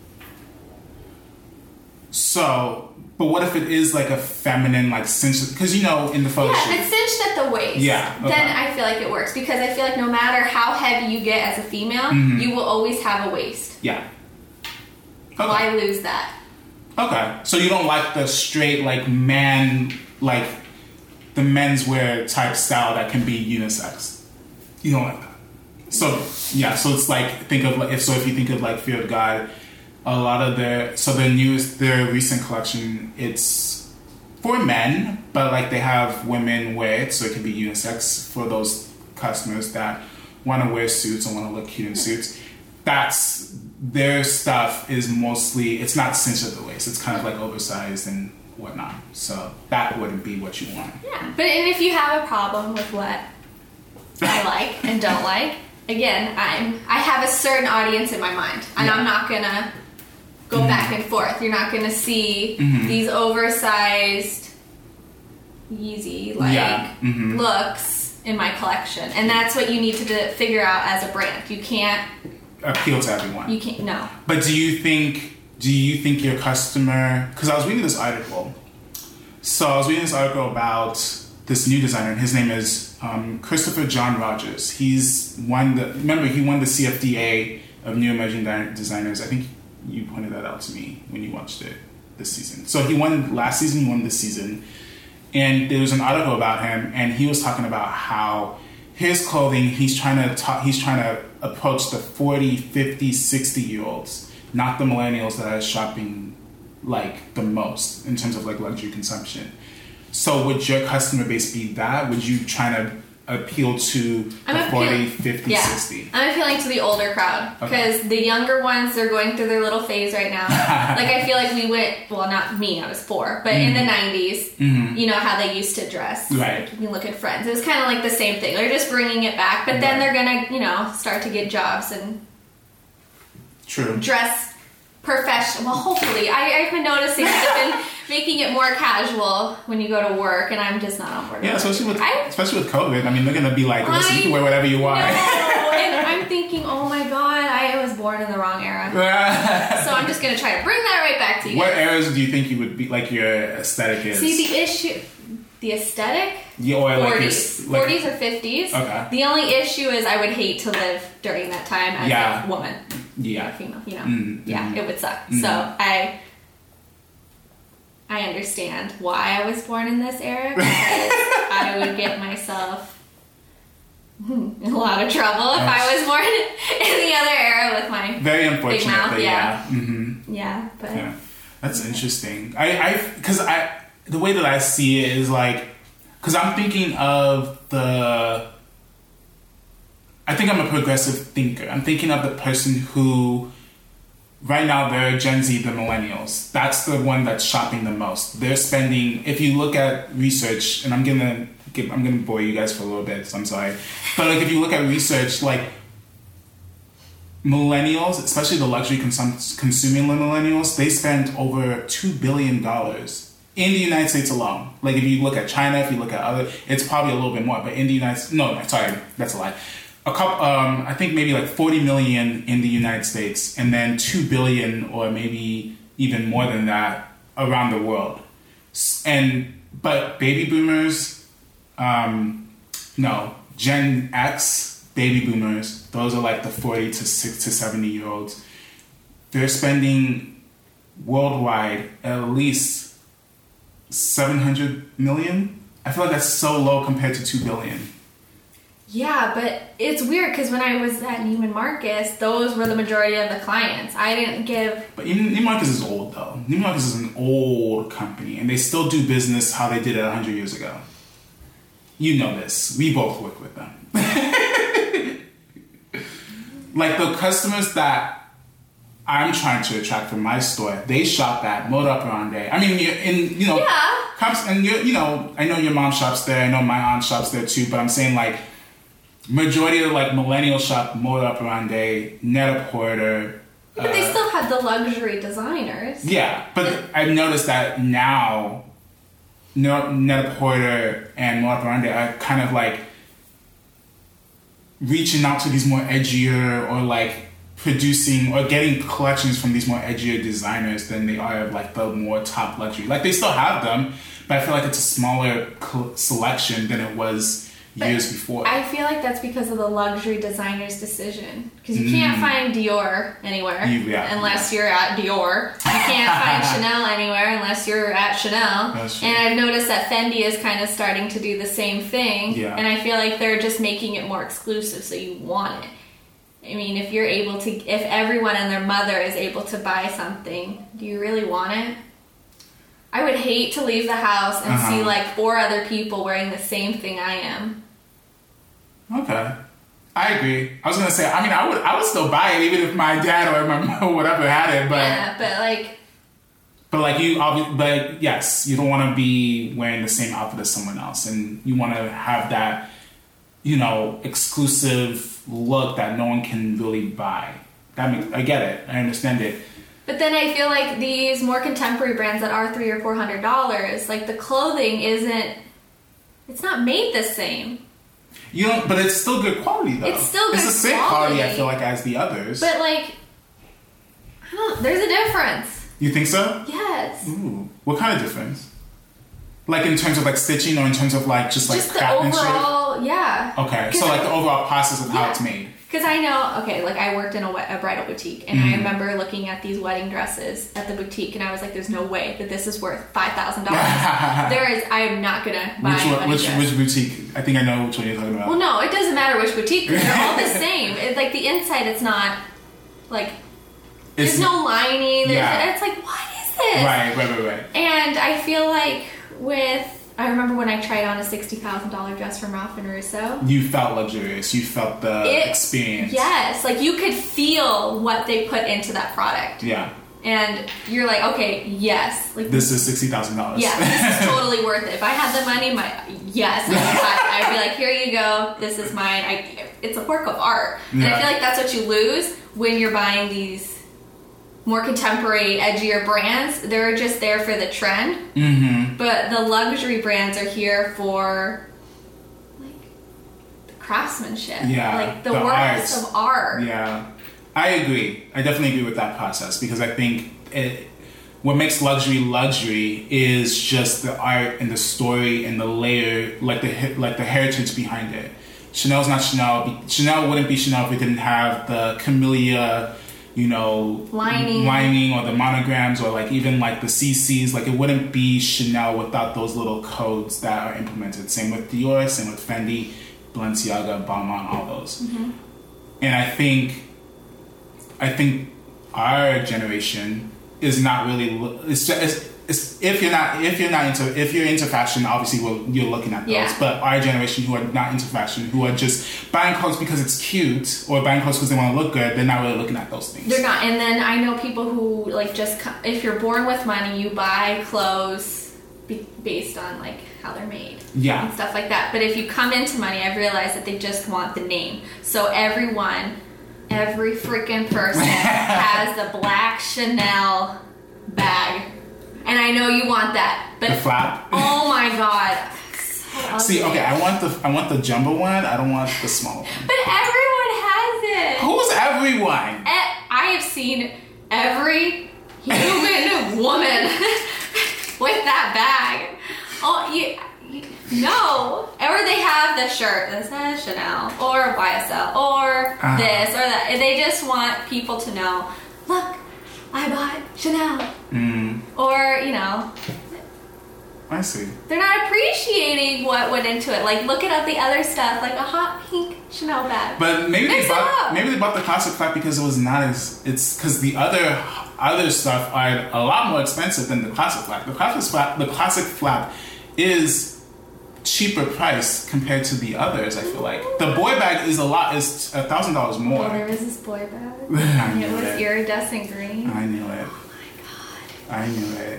so, but what if it is like a feminine, like cinched, because you know in the photo yeah, shoot. if it's cinched at the waist, yeah, okay. then I feel like it works. Because I feel like no matter how heavy you get as a female, mm-hmm. you will always have a waist. Yeah. Okay. Why lose that? Okay. So you don't like the straight, like, man, like, the menswear type style that can be unisex. You don't like that. So, yeah, so it's like, think of, like, if so if you think of, like, Fear of God, a lot of their, so their newest, their recent collection, it's for men, but, like, they have women wear it, so it can be unisex for those customers that want to wear suits and want to look cute in suits. That's, their stuff is mostly, it's not cinched at the waist. It's kind of like oversized and whatnot. So that wouldn't be what you want. Yeah, but and if you have a problem with what I like and don't like, again, I'm I have a certain audience in my mind, and yeah. I'm not gonna go mm-hmm. back and forth. You're not gonna see mm-hmm. these oversized Yeezy like yeah. mm-hmm. looks in my collection, and that's what you need to do, figure out as a brand. You can't appeal to everyone. You can't, no. But do you think, do you think your customer, because I was reading this article, so I was reading this article about this new designer, and his name is um, Christopher John Rogers. He's won the, remember he won the C F D A of New Emerging Designers. I think you pointed that out to me when you watched it this season. So he won last season, he won this season, and there was an article about him, and he was talking about how his clothing, he's trying to talk, he's trying to approach the forty, fifty, sixty year olds, not the millennials that are shopping like the most in terms of like luxury consumption. So would your customer base be that? Would you try to appeal to I'm the appeal- forty, fifty, yeah. sixty? I'm appealing to the older crowd because okay. the younger ones, they're going through their little phase right now. Like I feel like we went, well, not me, I was four, but mm-hmm. in the nineties, mm-hmm. you know how they used to dress. Right. Like, you look at Friends. It was kind of like the same thing. They're just bringing it back, but then right. they're going to, you know, start to get jobs and True. dress professional. Well, hopefully. I, I've been noticing they've been making it more casual when you go to work, and I'm just not on board. Yeah, with especially with I, especially with COVID. I mean, they're gonna be like, listen, you can wear whatever you want. No, and I'm thinking, oh my god, I was born in the wrong era. So I'm just gonna try to bring that right back to you. What eras do you think you would be like your aesthetic is? See, the issue the aesthetic. Yeah, or like forties. like, forties or fifties. Okay. The only issue is I would hate to live during that time as yeah. a woman. Yeah. Or a female, you know. Mm-hmm. Yeah, it would suck. Mm-hmm. So I I understand why I was born in this era, because I would get myself in a lot of trouble if I was born in the other era with my very unfortunate, big mouth. but Yeah, yeah, mm-hmm. yeah, but yeah. That's interesting. I, I, because I, the way that I see it is like, because I'm thinking of the. I think I'm a progressive thinker. I'm thinking of the person who, right now, they're Gen Z, the millennials. That's the one that's shopping the most. They're spending. If you look at research, and I'm gonna give, I'm gonna bore you guys for a little bit. So I'm sorry, but like if you look at research, like millennials, especially the luxury consum- consuming millennials, they spend over two billion dollars in the United States alone. Like if you look at China, if you look at other, it's probably a little bit more. But in the United, no, sorry, that's a lie. A couple, um, I think maybe like forty million in the United States, and then two billion or maybe even more than that around the world. And but baby boomers, um, no, Gen X baby boomers, those are like the forty to six to seventy year olds. They're spending worldwide at least seven hundred million. I feel like that's so low compared to two billion. yeah, but it's weird because when I was at Neiman Marcus, those were the majority of the clients. I didn't give. But Neiman Marcus is old though. Neiman Marcus is an old company, and they still do business how they did it a hundred years ago. You know this. We both work with them. Like the customers that I'm trying to attract from my store, they shop at Moda Operandi. I mean, you're in you know, Yeah. comps, and you you know, I know your mom shops there. I know my aunt shops there too. But I'm saying like, majority of like millennial shop Moda Operandi, Net-a-Porter. But they still had the luxury designers. Yeah, but I've noticed that now, Net-a-Porter and Moda Operandi are kind of like reaching out to these more edgier or like producing or getting collections from these more edgier designers than they are of like the more top luxury. Like they still have them, but I feel like it's a smaller co- selection than it was But years before. I feel like that's because of the luxury designer's decision. Because you can't Mm. find Dior anywhere You- yeah. unless you're at Dior. You can't find Chanel anywhere unless you're at Chanel. That's true. And I've noticed that Fendi is kind of starting to do the same thing. Yeah. And I feel like they're just making it more exclusive so you want it. I mean, if you're able to, if everyone and their mother is able to buy something, do you really want it? I would hate to leave the house and Uh-huh. see like four other people wearing the same thing I am. Okay, I agree. I was gonna say, I mean, I would, I would still buy it even if my dad or my mom or whatever had it, but, Yeah, but like, but like you, obvi- but yes, you don't want to be wearing the same outfit as someone else, and you want to have that, you know, exclusive look that no one can really buy. That makes, I get it, I understand it. but then I feel like these more contemporary brands that are three or four hundred dollars, like the clothing isn't, it's not made the same. You know, but it's still good quality though. It's still It's good the same quality, I quality. feel like, as the others. But like, I don't, there's a difference. You think so? Yes. Ooh, what kind of difference? Like in terms of like stitching, or in terms of like just like Just the craftsmanship? overall, yeah. Okay, 'Cause so like I- the overall process of how Yeah. it's made. Because I know, okay, like I worked in a, we- a bridal boutique, and Mm-hmm. I remember looking at these wedding dresses at the boutique, and I was like, "There's no way that this is worth five thousand dollars." There is, I am not gonna buy Which a one, wedding which dress. which boutique? I think I know which one you're talking about. Well, no, it doesn't matter which boutique. 'Cause they're all the same. It's like the inside, it's not like It's- there's no lining. There's, Yeah. It's like, what is this? Right, right, right, right. And I feel like with, I remember when I tried on a sixty thousand dollars dress from Ralph and Russo. You felt luxurious. You felt the It- experience. Yes, like you could feel what they put into that product. Yeah. And you're like, okay, yes. Like, This is sixty thousand dollars. yeah, this is totally worth it. If I had the money, my yes, I would buy it. I'd be like, here you go. This is mine. I, it's a work of art. And I Yeah. feel like that's what you lose when you're buying these more contemporary, edgier brands. They're just there for the trend. Mm-hmm. But the luxury brands are here for like the craftsmanship. Yeah, Like the, the works arts. of art. Yeah, I agree. I definitely agree with that process because I think it, what makes luxury luxury is just the art and the story and the layer, like the he- like the heritage behind it. Chanel's not Chanel. Chanel wouldn't be Chanel if it didn't have the camellia, you know, lining. lining or the monograms or like even like the C Cs. Like it wouldn't be Chanel without those little codes that are implemented. Same with Dior, same with Fendi, Balenciaga, Balmain, all those. Mm-hmm. And I think, I think our generation is not really. It's just it's, it's, if you're not if you're not into if you're into fashion, obviously we're, you're looking at those. Yeah. But our generation who are not into fashion, who are just buying clothes because it's cute or buying clothes because they want to look good, they're not really looking at those things. They're not. And then I know people who like just co- if you're born with money, you buy clothes be- based on like how they're made. Yeah. And stuff like that. But if you come into money, I've realized that they just want the name. So everyone, every freaking person has the black Chanel bag. And I know you want that. But the flap. Oh my god. So See, okay, I want the I want the jumbo one. I don't want the small one. But everyone has it. Who's everyone? E- I have seen every human woman with that bag. Oh, you, you no. Or they have the shirt that says Chanel or Y S L or uh, this or that. And they just want people to know, look, I bought Chanel. Mm, Or, you know, I see. they're not appreciating what went into it. Like, look at the other stuff, like a hot pink Chanel bag. But maybe Mix they it bought up. maybe they bought the classic flap because it was not as it's because the other other stuff are a lot more expensive than the classic flap. The classic flap the classic flap is cheaper price compared to the others. I feel like the boy bag is a lot is a thousand dollars more. Well, there was this boy bag. I And knew it was it. iridescent green. I knew it. Oh my god. I knew it.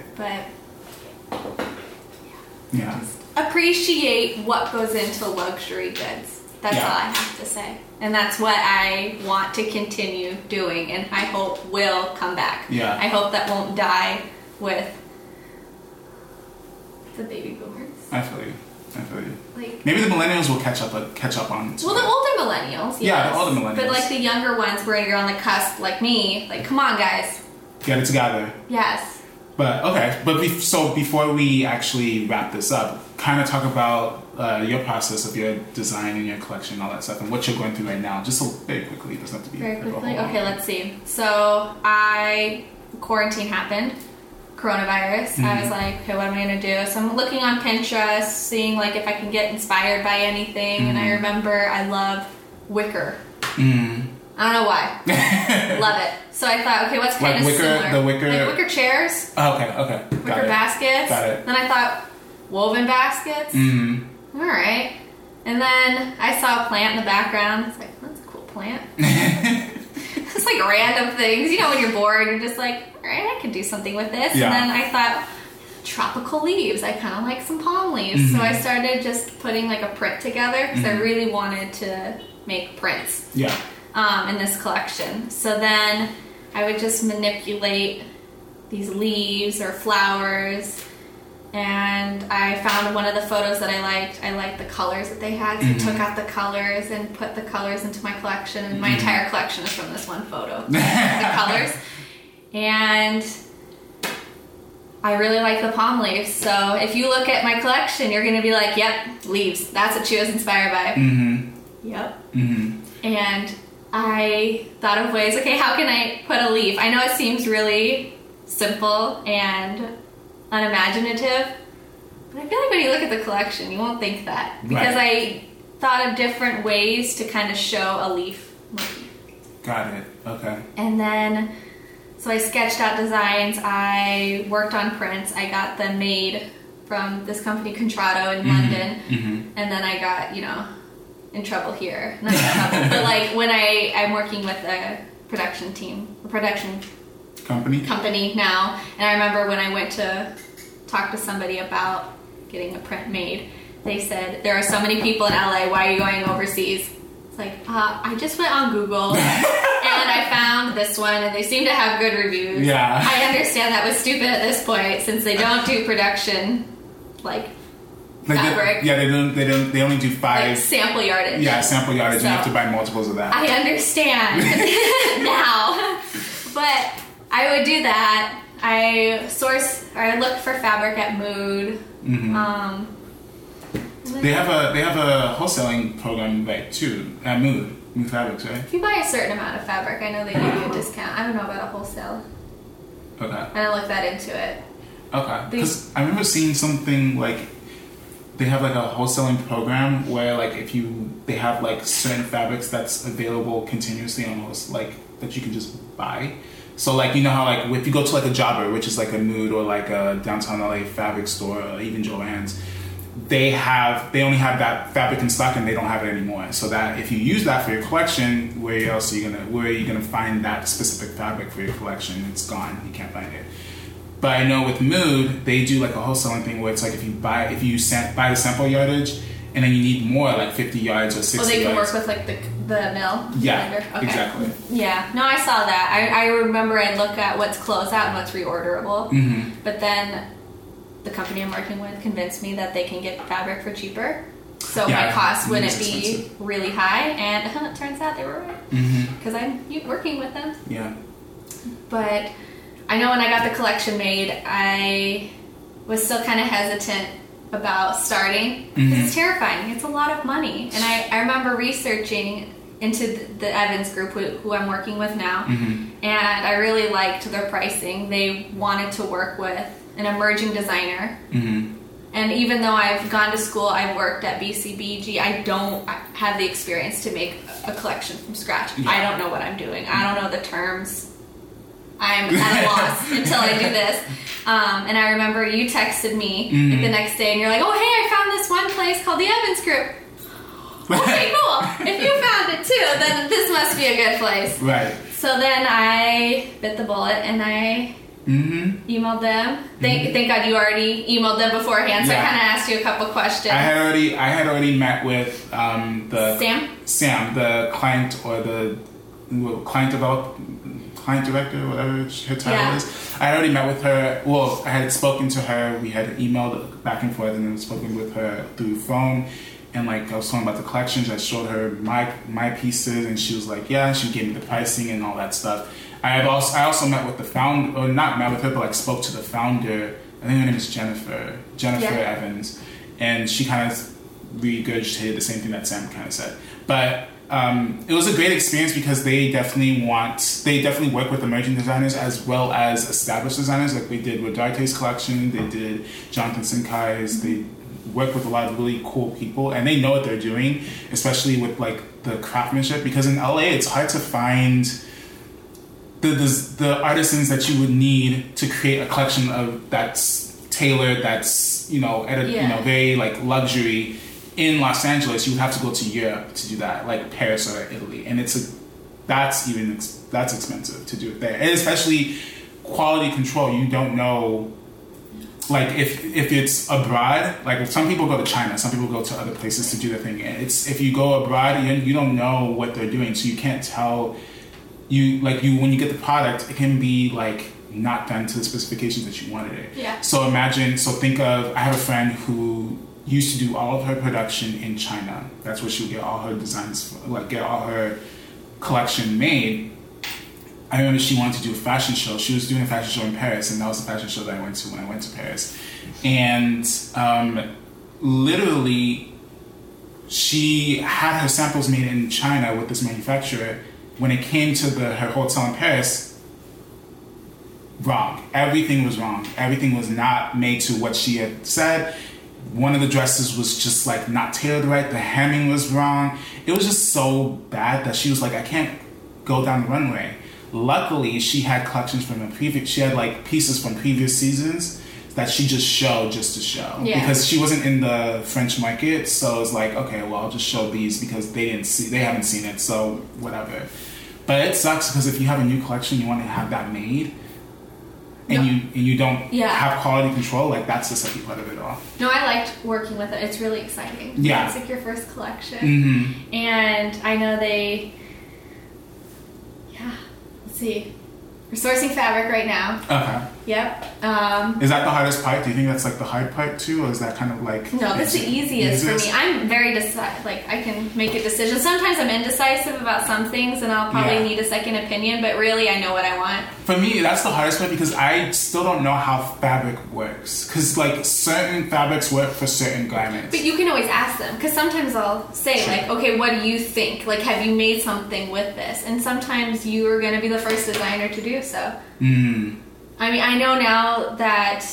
But Yeah. appreciate what goes into luxury goods. That's Yeah. all I have to say. And that's what I want to continue doing and I hope will come back. Yeah. I hope that won't die with the baby boomers. I feel you. I feel you. Like Maybe the millennials will catch up uh, catch up on it. well, the older millennials, yes. Yeah, the older millennials. But like the younger ones where you're on the cusp like me, like come on guys. Get it together. Yes. But okay, but be- so before we actually wrap this up, kind of talk about uh, your process of your design and your collection and all that stuff and what you're going through right now, just so very quickly. It doesn't have to be Very like a quickly. whole- Okay, let's see. So I quarantine happened, coronavirus. Mm-hmm. I was like, okay, what am I gonna do? So I'm looking on Pinterest, seeing like if I can get inspired by anything. Mm-hmm. And I remember I love wicker. Mm. I don't know why. Love it. So I thought, okay, what's kind Like of wicker- similar? the wicker- like wicker chairs, Oh, okay, okay. Got wicker it. baskets. Got it. Then I thought woven baskets. Mm. All right. And then I saw a plant in the background. It's like, that's a cool plant. It's like random things. You know, when you're bored, you're just like, all right, I could do something with this. Yeah. And then I thought, tropical leaves. I kind of like some palm leaves. So Mhm. I started just putting like a print together because I Mhm. really wanted to make prints Yeah. um, in this collection. So then I would just manipulate these leaves or flowers. And I found one of the photos that I liked. I liked the colors that they had. So Mhm. I took out the colors and put the colors into my collection. And my Mhm. entire collection is from this one photo. The colors. And I really like the palm leaves. So if you look at my collection, you're going to be like, yep, leaves. That's what she was inspired by. Mm-hmm. Yep. Mm-hmm. And I thought of ways, okay, how can I put a leaf? I know it seems really simple and unimaginative, but I feel like when you look at the collection, you won't think that. Because Right. I thought of different ways to kind of show a leaf motif. Got it. Okay. And then, so I sketched out designs, I worked on prints, I got them made from this company, Contrado, in Mhm. London. Mm-hmm. And then I got, you know, in trouble here. Not in trouble, but like when I, I'm working with a production team, a production Company. company now, and I remember when I went to talk to somebody about getting a print made, they said, there are so many people in L A, why are you going overseas? It's like, uh, I just went on Google and I found this one and they seem to have good reviews. Yeah. I understand that was stupid at this point since they don't do production like Like they- fabric. yeah, they don't. They don't. They only do five. like sample yardage. yeah, sample yardage. So- and you have to buy multiples of that. I understand now. But I would do that I source or I look for fabric at Mood. Mm-hmm. Um, they have a they have a wholesaling program right too at Mood. Mood Fabrics, right? If you buy a certain amount of fabric, I know they give you a discount. I don't know about a wholesale. Okay. I don't look that into it. Okay. Because I remember seeing something like they have like a wholesaling program where like if you they have like certain fabrics that's available continuously almost like that you can just buy. So like you know how like if you go to like a Jobber, which is like a Mood or like a downtown L A fabric store or even Joann's, they have they only have that fabric in stock and they don't have it anymore. So that if you use that for your collection, where else are you gonna where are you gonna find that specific fabric for your collection? It's gone. You can't find it. But I know with Mood, they do like a wholesaling thing where it's like if you buy if you sam- buy the sample yardage and then you need more like fifty yards or sixty yards. Oh, they can yards. work with like the the mill. Yeah, okay. exactly. Yeah, no, I saw that. I, I remember I look at what's closeout and what's reorderable. Mm-hmm. But then the company I'm working with convinced me that they can get fabric for cheaper. So yeah, my cost wouldn't be expensive. really high. And uh, it turns out they were right. Because Mm-hmm. I'm working with them. Yeah. But I know when I got the collection made, I was still kind of hesitant about starting. Because Mm-hmm. it's terrifying. It's a lot of money. And I, I remember researching into the, the Evans group, who, who I'm working with now. Mm-hmm. And I really liked their pricing. They wanted to work with an emerging designer. Mm-hmm. And even though I've gone to school, I've worked at B C B G, I don't have the experience to make a collection from scratch. Yeah. I don't know what I'm doing. I don't know the terms. I'm at a loss until I do this. Um, and I remember you texted me Mm-hmm. like, the next day and you're like, oh, hey, I found this one place called the Evans Group. Okay, cool. If you found it too, then this must be a good place. Right. So then I bit the bullet and I Mm-hmm. emailed them. Thank, Mm-hmm. thank God you already emailed them beforehand, so Yeah. I kind of asked you a couple questions. I had already I had already met with um, the Sam? Sam, the client or the well, client develop client director, whatever her title Yeah. is. I had already met with her. Well, I had spoken to her. We had emailed back and forth, and then spoken with her through phone. And like I was talking about the collections, I showed her my my pieces, and she was like, "Yeah." She gave me the pricing and all that stuff. I have also I also met with the founder, or not met with her, but like spoke to the founder. I think her name is Jennifer Jennifer Yeah. Evans, and she kind of regurgitated the same thing that Sam kind of said. But um, it was a great experience because they definitely want they definitely work with emerging designers as well as established designers, like they did with Darte's collection. They did Jonathan Sinkai's. They work with a lot of really cool people, and they know what they're doing, especially with like the craftsmanship. Because in L A, it's hard to find the the, the artisans that you would need to create a collection of that's tailored, that's you know at a Yeah. you know very like luxury. In Los Angeles, you would have to go to Europe to do that, like Paris or Italy, and it's a that's even ex- that's expensive to do it there, and especially quality control. You don't know. Like if if it's abroad, like if some people go to China, some people go to other places to do their thing. And it's if you go abroad, you, you don't know what they're doing, so you can't tell. You like you when you get the product, it can be like not done to the specifications that you wanted it. Yeah. So imagine. So think of. I have a friend who used to do all of her production in China. That's where she would get all her designs, like get all her collection made. I remember she wanted to do a fashion show. She was doing a fashion show in Paris, and that was the fashion show that I went to when I went to Paris. And um, literally, she had her samples made in China with this manufacturer. When it came to the her hotel in Paris, wrong. Everything was wrong. Everything was not made to what she had said. One of the dresses was just like not tailored right. The hemming was wrong. It was just so bad that she was like, I can't go down the runway. Luckily, she had collections from the previous. She had like pieces from previous seasons that she just showed just to show. Yeah. Because she wasn't in the French market, so it's like, okay, well, I'll just show these because they didn't see, they haven't seen it, so whatever. But it sucks because if you have a new collection, you want to have that made, and No. you and you don't Yeah. have quality control. Like that's the sucky part of it all. No, I liked working with it. It's really exciting. Yeah. It's like your first collection. Mm-hmm. And I know they, yeah, let's see. We're sourcing fabric right now. Okay. Yep. Um, is that the hardest part? Do you think that's like the hard part too, or is that kind of like? No, that's the easiest, easiest for me. I'm very decisive. Like I can make a decision. Sometimes I'm indecisive about some things, and I'll probably yeah. need a second opinion. But really, I know what I want. For me, that's the hardest part because I still don't know how fabric works. Because like certain fabrics work for certain garments. But you can always ask them. Because sometimes I'll say sure. like, okay, what do you think? Like, have you made something with this? And sometimes you are going to be the first designer to do so. Mm. I mean, I know now that,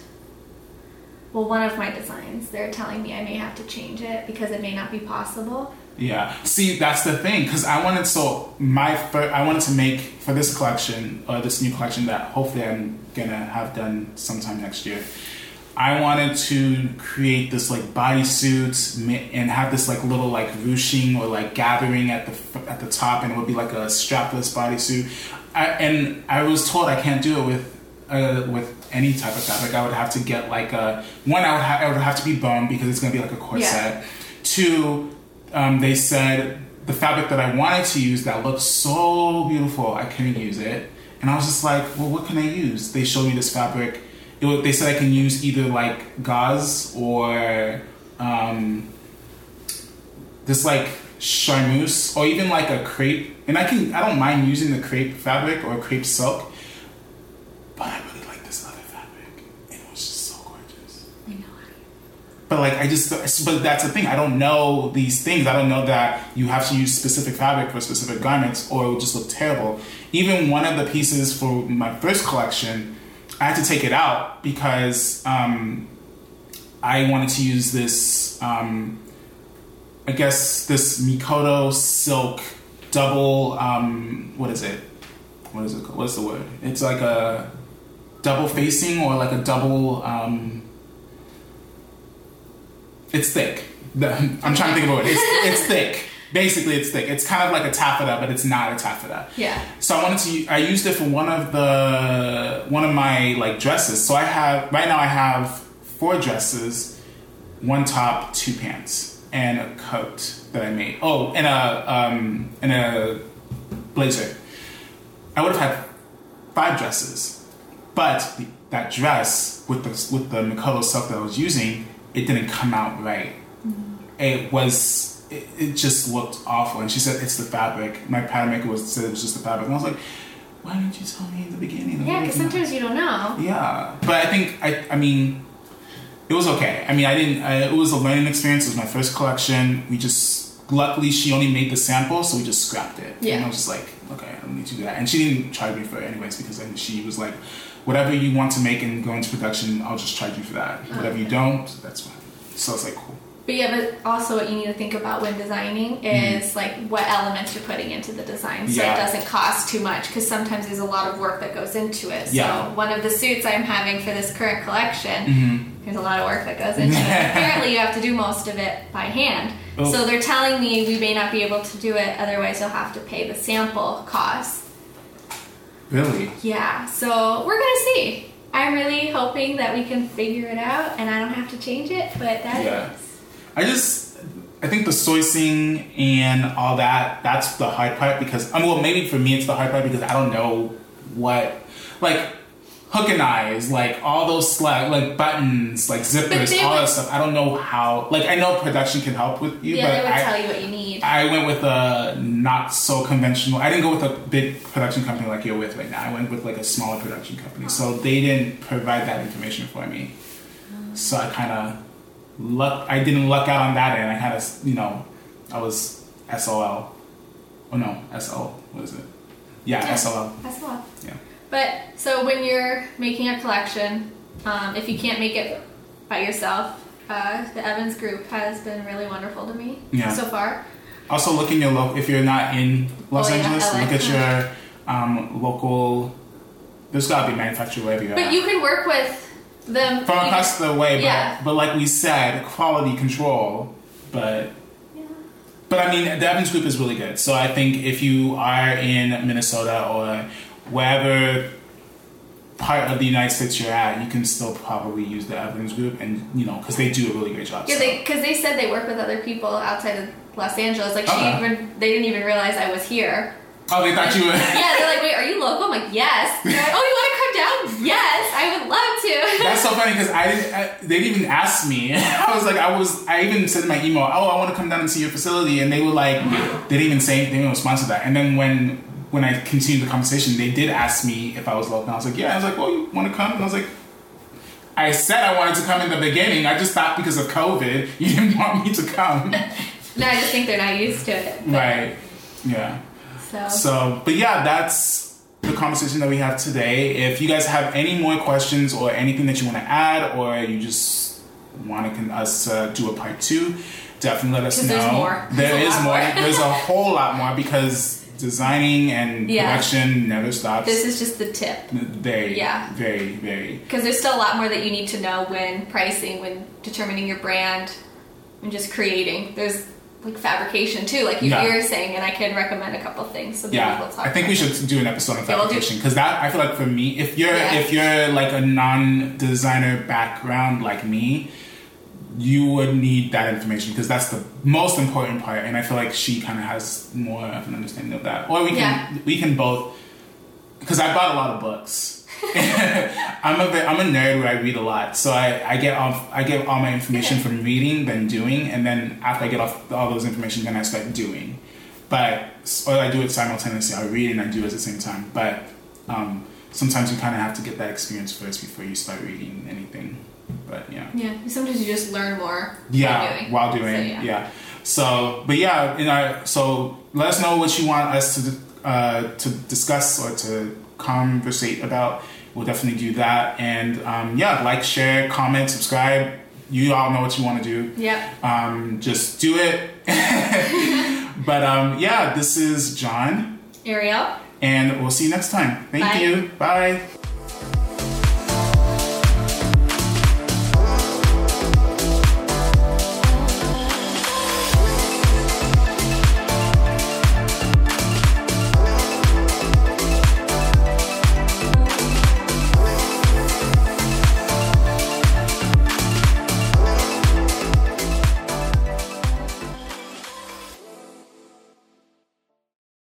well, one of my designs, they're telling me I may have to change it because it may not be possible. Yeah. See, that's the thing, because I wanted, so my first, I wanted to make, for this collection, or this new collection that hopefully I'm going to have done sometime next year, I wanted to create this like bodysuit and have this like little like ruching or like gathering at the at the top, and it would be like a strapless bodysuit. I, and I was told I can't do it with uh, with any type of fabric. I would have to get like a one. I would have I would have to be bone because it's gonna be like a corset. Yeah. Two, um, they said the fabric that I wanted to use that looked so beautiful, I couldn't use it, and I was just like, well, what can I use? They showed me this fabric. It was, they said I can use either like gauze or um, this like charmeuse or even like a crepe. And I can I don't mind using the crepe fabric or crepe silk, but I really like this other fabric. It was just so gorgeous. I know. But like I just but that's the thing. I don't know these things. I don't know that you have to use specific fabric for specific garments or it would just look terrible. Even one of the pieces for my first collection, I had to take it out because um, I wanted to use this, um, I guess, this Mikoto silk double, um, what is it? What is it called? What is the word? It's like a double facing or like a double, um, it's thick. The, I'm trying to think of a word. It's, it's thick. Basically, it's thick. It's kind of like a taffeta, but it's not a taffeta. Yeah. So I wanted to. I used it for one of the one of my like dresses. So I have right now. I have four dresses, one top, two pants, and a coat that I made. Oh, and a um, and a blazer. I would have had five dresses, but the, that dress with the with the Mikoto silk that I was using, it didn't come out right. Mm-hmm. It was. It, it just looked awful, and she said it's the fabric. My pattern maker was said it was just the fabric, and I was like, "Why didn't you tell me in the beginning?" Yeah, because sometimes you don't know. Yeah, but I think I. I mean, it was okay. I mean, I didn't. I, it was a learning experience. It was my first collection. We just luckily she only made the sample, so we just scrapped it. Yeah, and I was just like, okay, I don't need to do that. And she didn't charge me for it anyways because then she was like, whatever you want to make and go into production, I'll just charge you for that. Oh, whatever okay. you don't, that's fine. So it's like cool. But yeah, but also what you need to think about when designing is mm. like what elements you're putting into the design so yeah. it doesn't cost too much because sometimes there's a lot of work that goes into it. Yeah. So one of the suits I'm having for this current collection, mm-hmm. there's a lot of work that goes into it. Apparently you have to do most of it by hand. Oh. So they're telling me we may not be able to do it, otherwise you'll have to pay the sample cost. Really? Yeah, so we're going to see. I'm really hoping that we can figure it out and I don't have to change it, but that yeah. is... I just, I think the sourcing and all that, that's the hard part because, I mean, well, maybe for me it's the hard part because I don't know what, like, hook and eyes, like, all those, slag, like, buttons, like, zippers, all would, that stuff. I don't know how, like, I know production can help with you, yeah, but they would I, tell you what you need. I went with a not so conventional, I didn't go with a big production company like you're with right now. I went with, like, a smaller production company. So they didn't provide that information for me. So I kind of... Luck, I didn't luck out on that end. I had a, you know, I was S O L. Oh no, S O. What is it? Yeah, yeah, S O L. S O L. Yeah. But, so when you're making a collection, um, if you can't make it by yourself, uh, the Evans group has been really wonderful to me yeah. so far. Also, look in your local, if you're not in Los oh, Angeles, yeah, look at your um, local, there's got to be manufacturer wherever you're But at. you can work with them from across the way, but, yeah. but like we said, quality control. But yeah. but I mean, the Evans Group is really good. So I think if you are in Minnesota or wherever part of the United States you're at, you can still probably use the Evans Group, and you know, because they do a really great job. Yeah, so. they because they said they work with other people outside of Los Angeles. Like okay. she even they didn't even realize I was here. Oh, they thought you were. Yeah, they're like, wait, are you local? I'm like, yes. They're like, oh, you want to come down? Yes, I would love to. That's so funny because I, didn't, I they didn't even ask me. I was like, I was. I even sent my email. Oh, I want to come down and see your facility, and they were like, they didn't even say, they didn't even respond to that. And then when when I continued the conversation, they did ask me if I was local. I was like, yeah. I was like, well, you want to come? And I was like, I said I wanted to come in the beginning. I just thought because of COVID, you didn't want me to come. No, I just think they're not used to it. But, right. Yeah. So. So, but yeah, that's the conversation that we have today. If you guys have any more questions or anything that you want to add, or you just want to, us to uh, do a part two, definitely let us know. There's more. There There's is more. more. There's a whole lot more because designing and yeah. production never stops. This is just the tip. Very, yeah. very, very. Because there's still a lot more that you need to know when pricing, when determining your brand, and just creating. There's like fabrication too, like you yeah. were saying, and I can recommend a couple things. So yeah, we'll talk I think we should do an episode on fabrication because yeah, that I feel like for me, if you're yeah. if you're like a non-designer background like me, you would need that information because that's the most important part, and I feel like she kind of has more of an understanding of that. Or we can yeah. we can both, because I bought a lot of books. I'm a bit, I'm a nerd where I read a lot, so I, I get off I get all my information yeah. from reading, then doing, and then after I get off all those information, then I start doing. But or I do it simultaneously. I read and I do it at the same time. But um, sometimes you kind of have to get that experience first before you start reading anything. But yeah, yeah. Sometimes you just learn more. Yeah, while doing. While doing, so, yeah. yeah. So, but yeah, you know, so let us know what you want us to uh, to discuss or to conversate about. We'll definitely do that. And um, yeah, like, share, comment, subscribe. You all know what you want to do. Yep. Um, just do it. But um, yeah, this is John. Ariel. And we'll see you next time. Thank Bye. you. Bye.